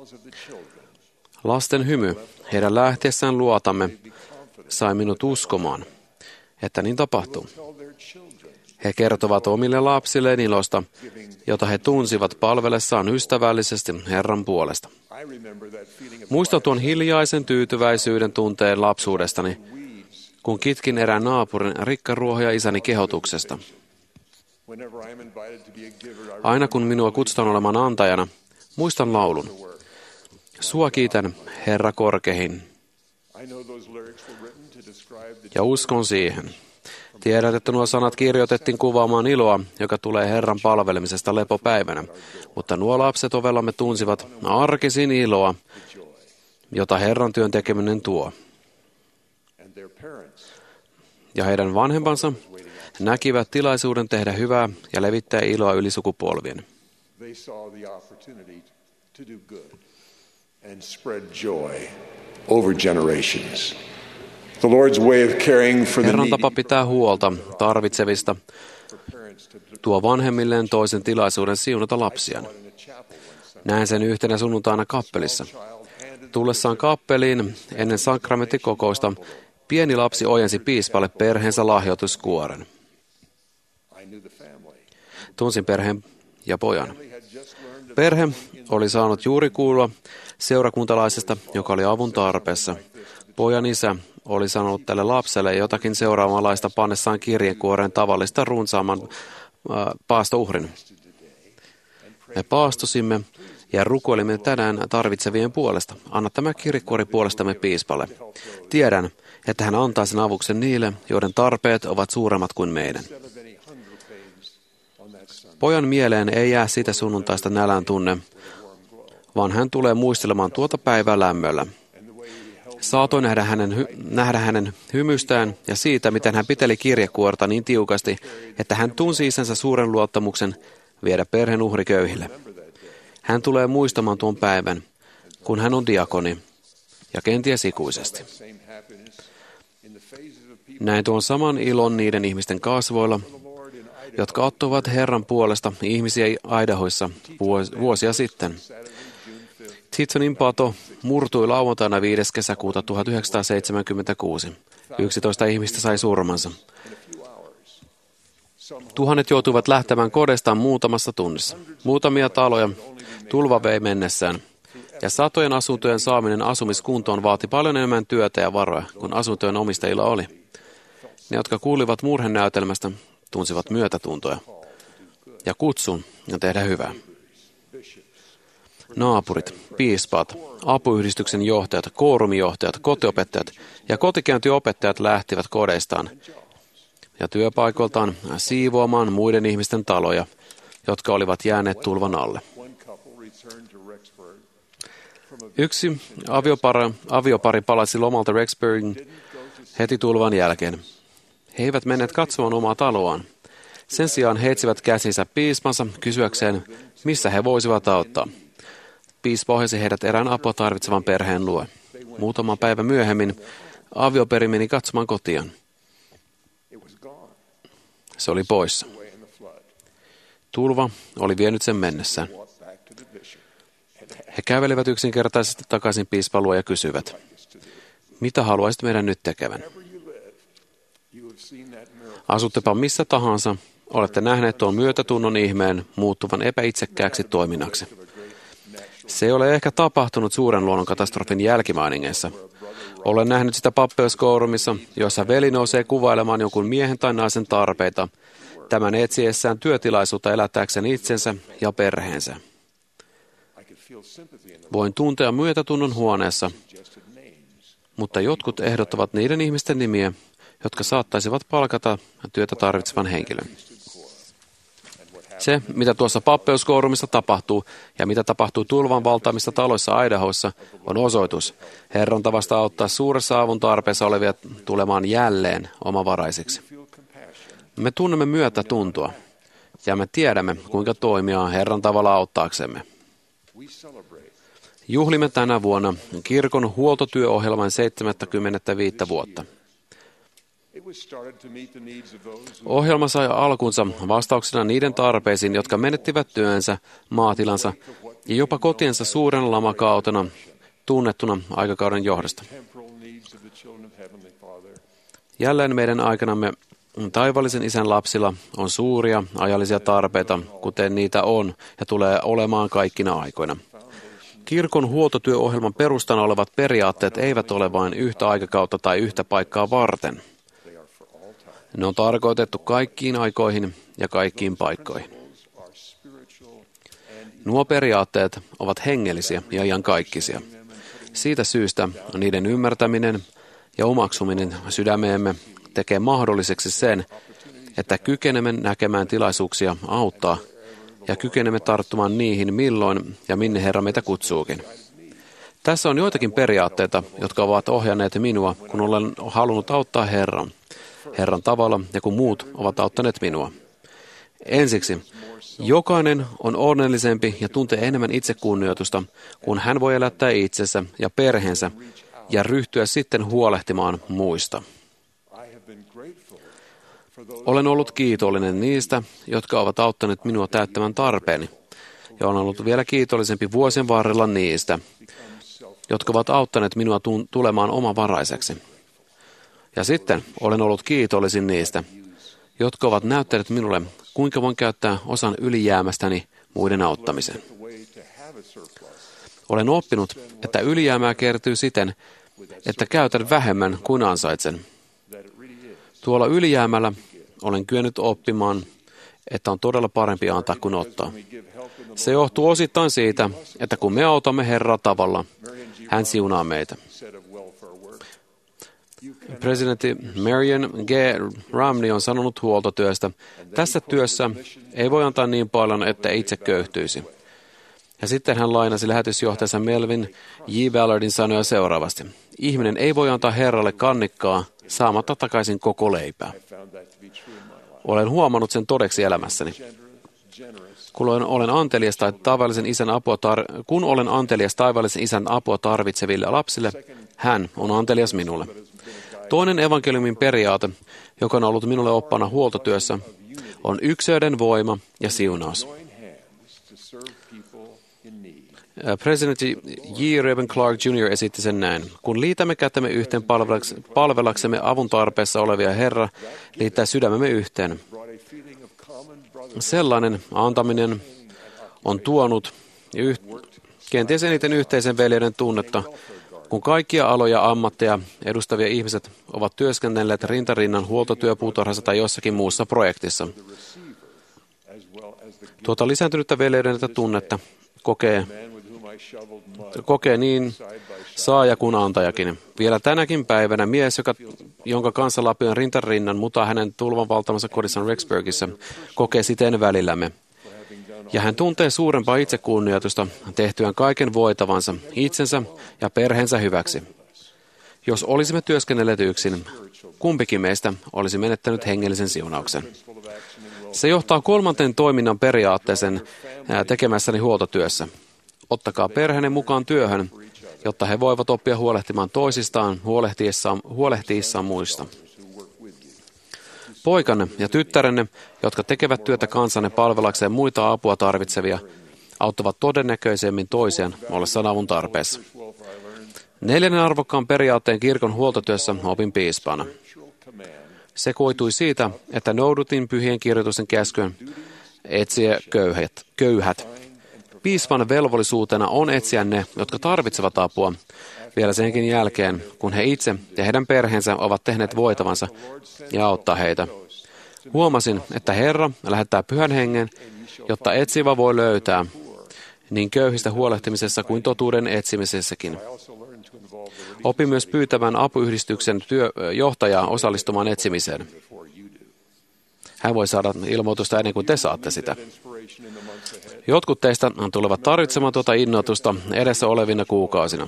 Lasten hymy heidän lähtiessään luotamme sai minut uskomaan, että niin tapahtuu. He kertovat omille lapsilleen ilosta, jota he tunsivat palvelessaan ystävällisesti Herran puolesta. Muistan tuon hiljaisen tyytyväisyyden tunteen lapsuudestani, kun kitkin erään naapurin rikkaruohoja isäni kehotuksesta. Aina kun minua kutsutaan olemaan antajana, muistan laulun. Sua kiitän, Herra korkein. Ja uskon siihen. Tiedät, että nuo sanat kirjoitettiin kuvaamaan iloa, joka tulee Herran palvelemisesta lepopäivänä, mutta nuo lapset ovellamme tunsivat arkisin iloa, jota Herran työn tekeminen tuo. Ja heidän vanhempansa näkivät tilaisuuden tehdä hyvää ja levittää iloa yli sukupolvien. Herran tapa pitää huolta tarvitsevista tuo vanhemmilleen toisen tilaisuuden siunata lapsiaan. Näin sen yhtenä sunnuntaina kappelissa. Tullessaan kappeliin ennen sakramentikokousta pieni lapsi ojensi piispalle perheensä lahjoituskuoren. Tunsin perheen ja pojan. Perhe oli saanut juuri kuulla seurakuntalaisesta, joka oli avun tarpeessa. Pojan isä oli sanonut tälle lapselle jotakin seuraavanlaista pannessaan kirjekuoreen tavallista runsaamman äh, paastouhrin. Me paastosimme ja rukoilimme tänään tarvitsevien puolesta. Anna tämä kirjekuori puolestamme piispalle. Tiedän, että hän antaa sen avuksen niille, joiden tarpeet ovat suuremmat kuin meidän. Pojan mieleen ei jää sitä sunnuntaista nälän tunne, vaan hän tulee muistelemaan tuota päivää lämmöllä. Saatoin nähdä hänen, hy- nähdä hänen hymystään ja siitä, miten hän piteli kirjekuorta niin tiukasti, että hän tunsi isänsä suuren luottamuksen viedä perheen uhri köyhille. Hän tulee muistamaan tuon päivän, kun hän on diakoni, ja kenties ikuisesti. Näin tuon saman ilon niiden ihmisten kasvoilla, jotka ottuvat Herran puolesta ihmisiä Idahoissa vuosia sitten. Titonin pato murtui lauantaina viides kesäkuuta tuhatyhdeksänsataaseitsemänkymmentäkuusi. Yksitoista ihmistä sai surmansa. Tuhannet joutuivat lähtemään kodestaan muutamassa tunnissa. Muutamia taloja tulva vei mennessään. Ja satojen asuntojen saaminen asumiskuntoon vaati paljon enemmän työtä ja varoja, kun asuntojen omistajilla oli. Ne, jotka kuulivat murhenäytelmästä, tunsivat myötätuntoja ja kutsun ja tehdä hyvää. Naapurit, piispat, apuyhdistyksen johtajat, koorumijohtajat, kotiopettajat ja kotikäyntiopettajat lähtivät kodeistaan ja työpaikoiltaan siivoamaan muiden ihmisten taloja, jotka olivat jääneet tulvan alle. Yksi aviopari, aviopari palasi lomalta Rexburgin heti tulvan jälkeen. He eivät menneet katsomaan omaa taloaan. Sen sijaan he etsivät käsinsä piispansa kysyäkseen, missä he voisivat auttaa. Piispa ohjasi heidät erään apua tarvitsevan perheen luo. Muutama päivä myöhemmin avioperi meni katsomaan kotiaan. Se oli poissa. Tulva oli vienyt sen mennessään. He kävelivät yksinkertaisesti takaisin piispan luo ja kysyivät, mitä haluaisit meidän nyt tekevän? Asuttepa missä tahansa, olette nähneet tuon myötätunnon ihmeen muuttuvan epäitsekkääksi toiminnaksi. Se ei ole ehkä tapahtunut suuren luonnonkatastrofin jälkimainingeissa. Olen nähnyt sitä pappeuskourumissa, jossa veli nousee kuvailemaan jonkun miehen tai naisen tarpeita, tämän etsiessään työtilaisuutta elättääkseen itsensä ja perheensä. Voin tuntea myötätunnon huoneessa, mutta jotkut ehdottavat niiden ihmisten nimiä, jotka saattaisivat palkata työtä tarvitsevan henkilön. Se, mitä tuossa pappeuskourumissa tapahtuu ja mitä tapahtuu tulvan valtaamissa taloissa Idahossa, on osoitus Herran tavasta auttaa suuressa avun tarpeessa olevia tulemaan jälleen omavaraisiksi. Me tunnemme myötätuntoa ja me tiedämme, kuinka toimia Herran tavalla auttaaksemme. Juhlimme tänä vuonna kirkon huoltotyöohjelman seitsemänkymmentäviisi vuotta. Ohjelma sai alkunsa vastauksena niiden tarpeisiin, jotka menettivät työnsä, maatilansa ja jopa kotiensa suuren lamakautena tunnettuna aikakauden johdosta. Jälleen meidän aikanamme taivallisen isän lapsilla on suuria ajallisia tarpeita, kuten niitä on ja tulee olemaan kaikkina aikoina. Kirkon huoltotyöohjelman perustana olevat periaatteet eivät ole vain yhtä aikakautta tai yhtä paikkaa varten. Ne on tarkoitettu kaikkiin aikoihin ja kaikkiin paikkoihin. Nuo periaatteet ovat hengellisiä ja iankaikkisia. Siitä syystä niiden ymmärtäminen ja omaksuminen sydämeemme tekee mahdolliseksi sen, että kykenemme näkemään tilaisuuksia auttaa ja kykenemme tarttumaan niihin milloin ja minne Herra meitä kutsuukin. Tässä on joitakin periaatteita, jotka ovat ohjanneet minua, kun olen halunnut auttaa Herran. Herran tavalla ja kun muut ovat auttaneet minua. Ensiksi, jokainen on onnellisempi ja tuntee enemmän itsekunnioitusta, kun hän voi elättää itsensä ja perheensä ja ryhtyä sitten huolehtimaan muista. Olen ollut kiitollinen niistä, jotka ovat auttaneet minua täyttämään tarpeeni, ja olen ollut vielä kiitollisempi vuosien varrella niistä, jotka ovat auttaneet minua tulemaan omavaraiseksi. Ja sitten olen ollut kiitollisin niistä, jotka ovat näyttäneet minulle, kuinka voin käyttää osan ylijäämästäni muiden auttamiseen. Olen oppinut, että ylijäämää kertyy siten, että käytän vähemmän kuin ansaitsen. Tuolla ylijäämällä olen kyennyt oppimaan, että on todella parempi antaa kuin ottaa. Se johtuu osittain siitä, että kun me autamme Herraa tavalla, hän siunaa meitä. Presidentti Marion G. Romney on sanonut huoltotyöstä, tässä työssä ei voi antaa niin paljon, että itse köyhtyisi. Ja sitten hän lainasi lähetysjohtajansa Melvin J. Ballardin sanoja seuraavasti. Ihminen ei voi antaa Herralle kannikkaa saamatta takaisin koko leipää. Olen huomannut sen todeksi elämässäni. Kun olen antelias, tai taivallisen isän apua tar- kun olen antelias taivallisen isän apua tarvitseville lapsille, hän on antelias minulle. Toinen evankeliumin periaate, joka on ollut minulle oppana huoltotyössä, on yksilöiden voima ja siunaus. Presidentti J. Reuben Clark juniori esitti sen näin. Kun liitämme kätemme yhteen palvelaksemme avun tarpeessa olevia, Herra liittää sydämemme yhteen. Sellainen antaminen on tuonut yh, kenties eniten yhteisen veljeyden tunnetta, kun kaikkia aloja ja ammatteja edustavia ihmiset ovat työskennelleet rintarinnan huoltotyöpuutarhassa tai jossakin muussa projektissa. Tuota lisääntynyttä veljeyden tunnetta kokee, kokee niin saaja kuin antajakin. Vielä tänäkin päivänä mies, joka, jonka kanssa lapioin rintarinnan, mutta hänen tulvan valtaamassa kodissaan Rexburgissa, kokee siten välillämme. Ja hän tuntee suurempaa itsekunnioitusta tehtyään kaiken voitavansa itsensä ja perheensä hyväksi. Jos olisimme työskennelleet yksin, kumpikin meistä olisi menettänyt hengellisen siunauksen. Se johtaa kolmanteen toiminnan periaatteeseen tekemässäni huoltotyössä. Ottakaa perheenne mukaan työhön, jotta he voivat oppia huolehtimaan toisistaan, huolehtiessaan, huolehtiessaan muista. Poikanne ja tyttärenne, jotka tekevät työtä kansanne palvelakseen muita apua tarvitsevia, auttavat todennäköisemmin toisiaan ollessaan avun tarpeessa. Neljännen arvokkaan periaatteen kirkon huoltotyössä opin piispana. Se koitui siitä, että noudutin pyhien kirjoitusten käskyyn etsiä köyhät. köyhät. Piispan velvollisuutena on etsiä ne, jotka tarvitsevat apua, vielä senkin jälkeen, kun he itse ja heidän perheensä ovat tehneet voitavansa ja auttaa heitä. Huomasin, että Herra lähettää pyhän hengen, jotta etsivä voi löytää, niin köyhistä huolehtimisessa kuin totuuden etsimisessäkin. Opin myös pyytävän apuyhdistyksen johtajaa osallistumaan etsimiseen. Hän voi saada ilmoitusta ennen kuin te saatte sitä. Jotkut teistä tulevat tarvitsemaan tuota innoitusta edessä olevina kuukausina.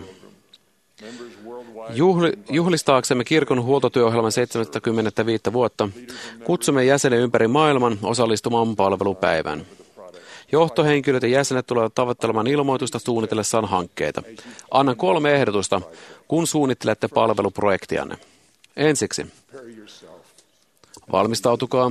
Juhli, juhlistaaksemme kirkon huoltotyöohjelman seitsemänkymmentäviisi vuotta, kutsumme jäsenen ympäri maailman osallistumaan palvelupäivään. Johtohenkilöt ja jäsenet tulevat tavoittelemaan ilmoitusta suunnitellessaan hankkeita. Annan kolme ehdotusta, kun suunnittelette palveluprojektianne. Ensiksi, valmistautukaa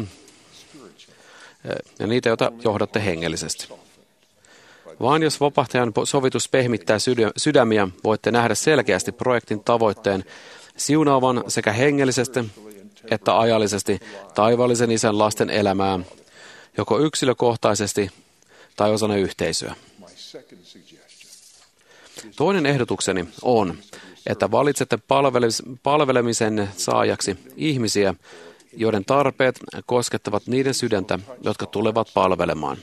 ja niitä, joita johdatte hengellisesti. Vain jos vapahtajan sovitus pehmittää sydämiä, voitte nähdä selkeästi projektin tavoitteen siunaavan sekä hengellisesti että ajallisesti taivaallisen isän lasten elämää, joko yksilökohtaisesti tai osana yhteisöä. Toinen ehdotukseni on, että valitsette palvelemisen saajaksi ihmisiä, joiden tarpeet koskettavat niiden sydäntä, jotka tulevat palvelemaan.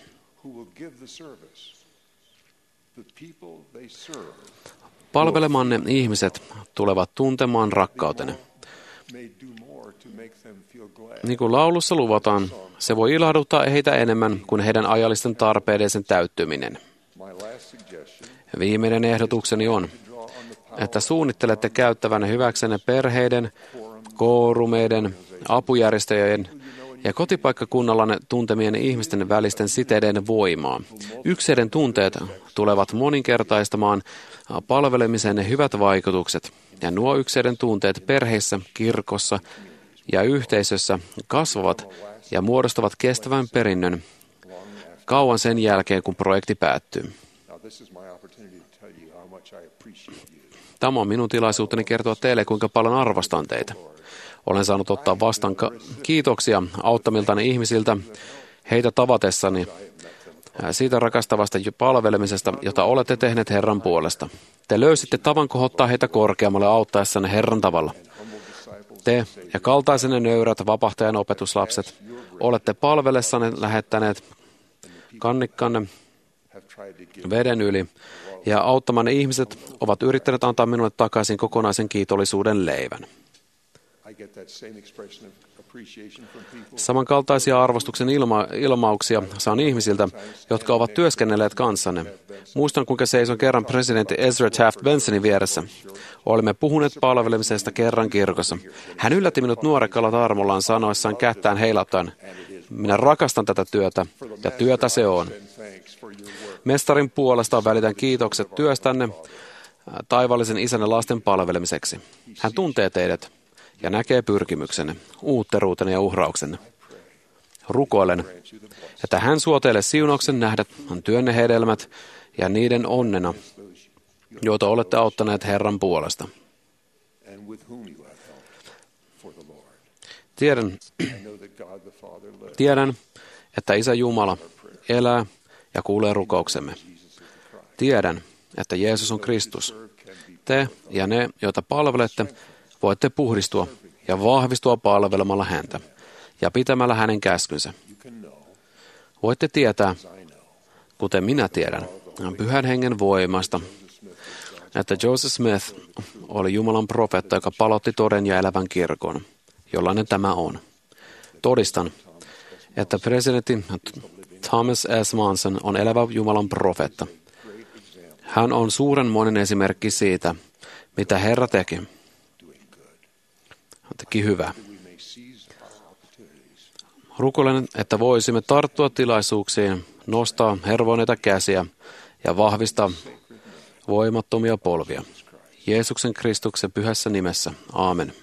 Palvelemanne ihmiset tulevat tuntemaan rakkautenne. Niin kuin laulussa luvataan, se voi ilahduttaa heitä enemmän kuin heidän ajallisten tarpeidensa täyttyminen. Viimeinen ehdotukseni on, että suunnittelette käyttävänne hyväksenne perheiden, koorumeiden, apujärjestöjen ja kotipaikkakunnallanne tuntemien ihmisten välisten siteiden voimaa. Yksilöiden tunteet tulevat moninkertaistamaan palvelemisen hyvät vaikutukset, ja nuo yksilöiden tunteet perheissä, kirkossa ja yhteisössä kasvavat ja muodostavat kestävän perinnön kauan sen jälkeen, kun projekti päättyy. Tämä on minun tilaisuuteni kertoa teille, kuinka paljon arvostan teitä. Olen saanut ottaa vastaan kiitoksia auttamiltani ihmisiltä heitä tavatessani siitä rakastavasta palvelemisesta, jota olette tehneet Herran puolesta. Te löysitte tavan kohottaa heitä korkeammalle auttaessanne Herran tavalla. Te ja kaltaisenne nöyrät vapahtajan opetuslapset olette palvelessanne lähettäneet kannikkanne veden yli, ja auttamanne ihmiset ovat yrittäneet antaa minulle takaisin kokonaisen kiitollisuuden leivän. Samankaltaisia arvostuksen ilma- ilmauksia saan ihmisiltä, jotka ovat työskennelleet kanssanne. Muistan, kuinka seison kerran presidentti Ezra Taft Bensonin vieressä. Olimme puhuneet palvelemisesta kerran kirkossa. Hän yllätti minut nuorekkalla tarmollaan sanoessaan kättään heilattaen, minä rakastan tätä työtä, ja työtä se on. Mestarin puolesta välitän kiitokset työstänne taivaallisen isänne lasten palvelemiseksi. Hän tuntee teidät ja näkee pyrkimyksenne, uutteruutenne ja uhrauksenne. Rukoilen, että hän suo teille siunauksen nähdä työnne hedelmät ja niiden onnena, joita olette auttaneet Herran puolesta. Tiedän, tiedän, että Isä Jumala elää ja kuulee rukouksemme. Tiedän, että Jeesus on Kristus. Te ja ne, joita palvelette, voitte puhdistua ja vahvistua palvelemalla häntä ja pitämällä hänen käskynsä. Voitte tietää, kuten minä tiedän, Pyhän Hengen voimasta, että Joseph Smith oli Jumalan profeetta, joka palotti toden ja elävän kirkon, jollainen tämä on. Todistan, että presidentti Thomas S. Monson on elävä Jumalan profeetta. Hän on suurenmoinen esimerkki siitä, mitä Herra teki. Hän teki hyvää. Rukoilen, että voisimme tarttua tilaisuuksiin, nostaa hervoneita käsiä ja vahvistaa voimattomia polvia. Jeesuksen Kristuksen pyhässä nimessä. Aamen.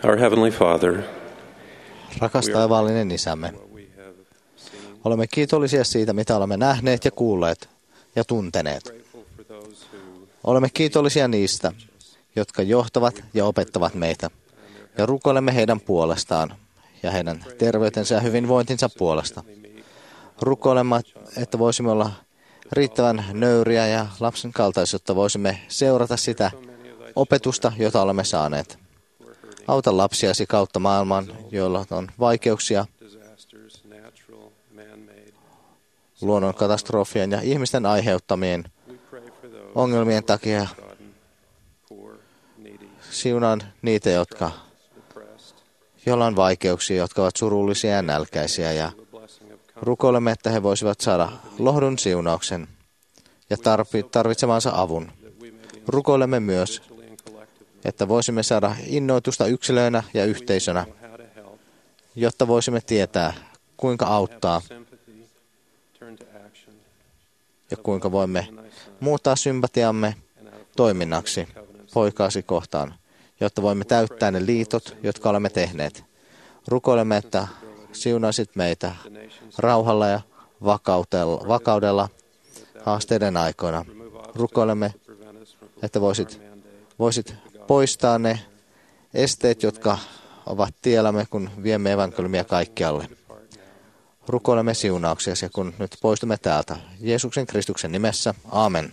Our Heavenly Father, rakas taivaallinen Isämme, olemme kiitollisia siitä, mitä olemme nähneet ja kuulleet ja tunteneet. Olemme kiitollisia niistä, jotka johtavat ja opettavat meitä, ja rukoilemme heidän puolestaan ja heidän terveytensä ja hyvinvointinsa puolesta. Rukoilemme, että voisimme olla riittävän nöyriä ja lapsen kaltaisia, jotta voisimme seurata sitä opetusta, jota olemme saaneet. Auta lapsiasi kautta maailman, joilla on vaikeuksia luonnonkatastrofien ja ihmisten aiheuttamien ongelmien takia. Siunaan niitä, jotka, joilla on vaikeuksia, jotka ovat surullisia ja nälkäisiä, ja rukoilemme, että he voisivat saada lohdun siunauksen ja tarvitsemansa avun. Rukoilemme myös, että voisimme saada innoitusta yksilöinä ja yhteisönä, jotta voisimme tietää, kuinka auttaa ja kuinka voimme muuttaa sympatiamme toiminnaksi poikaasi kohtaan, jotta voimme täyttää ne liitot, jotka olemme tehneet. Rukoilemme, että siunaisit meitä rauhalla ja vakaudella, vakaudella haasteiden aikoina. Rukoilemme, että voisit, voisit poistaa ne esteet, jotka ovat tiellämme, kun viemme evankeliumia kaikkialle. Rukoilemme siunauksiasi, kun nyt poistumme täältä. Jeesuksen Kristuksen nimessä. Aamen.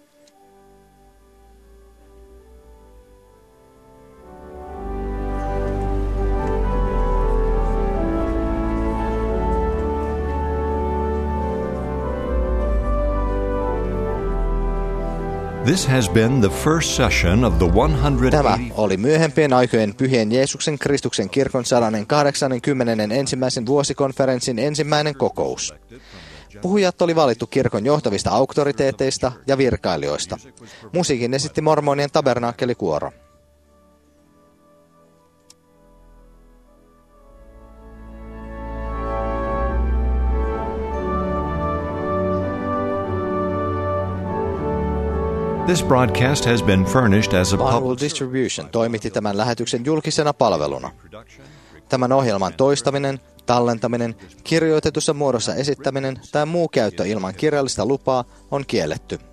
This has been the first session of the Tämä oli myöhempien aikojen Pyhien Jeesuksen Kristuksen kirkon sata kahdeksankymmentäyksi. vuosikonferenssin ensimmäinen kokous. Puhujat oli valittu kirkon johtavista auktoriteeteista ja virkailijoista. Musiikin esitti mormonien tabernaakkelikuoro. This broadcast has been furnished as a Barnwell Distribution toimitti tämän lähetyksen julkisena palveluna. Tämän ohjelman toistaminen, tallentaminen, kirjoitetussa muodossa esittäminen tai muu käyttö ilman kirjallista lupaa on kielletty.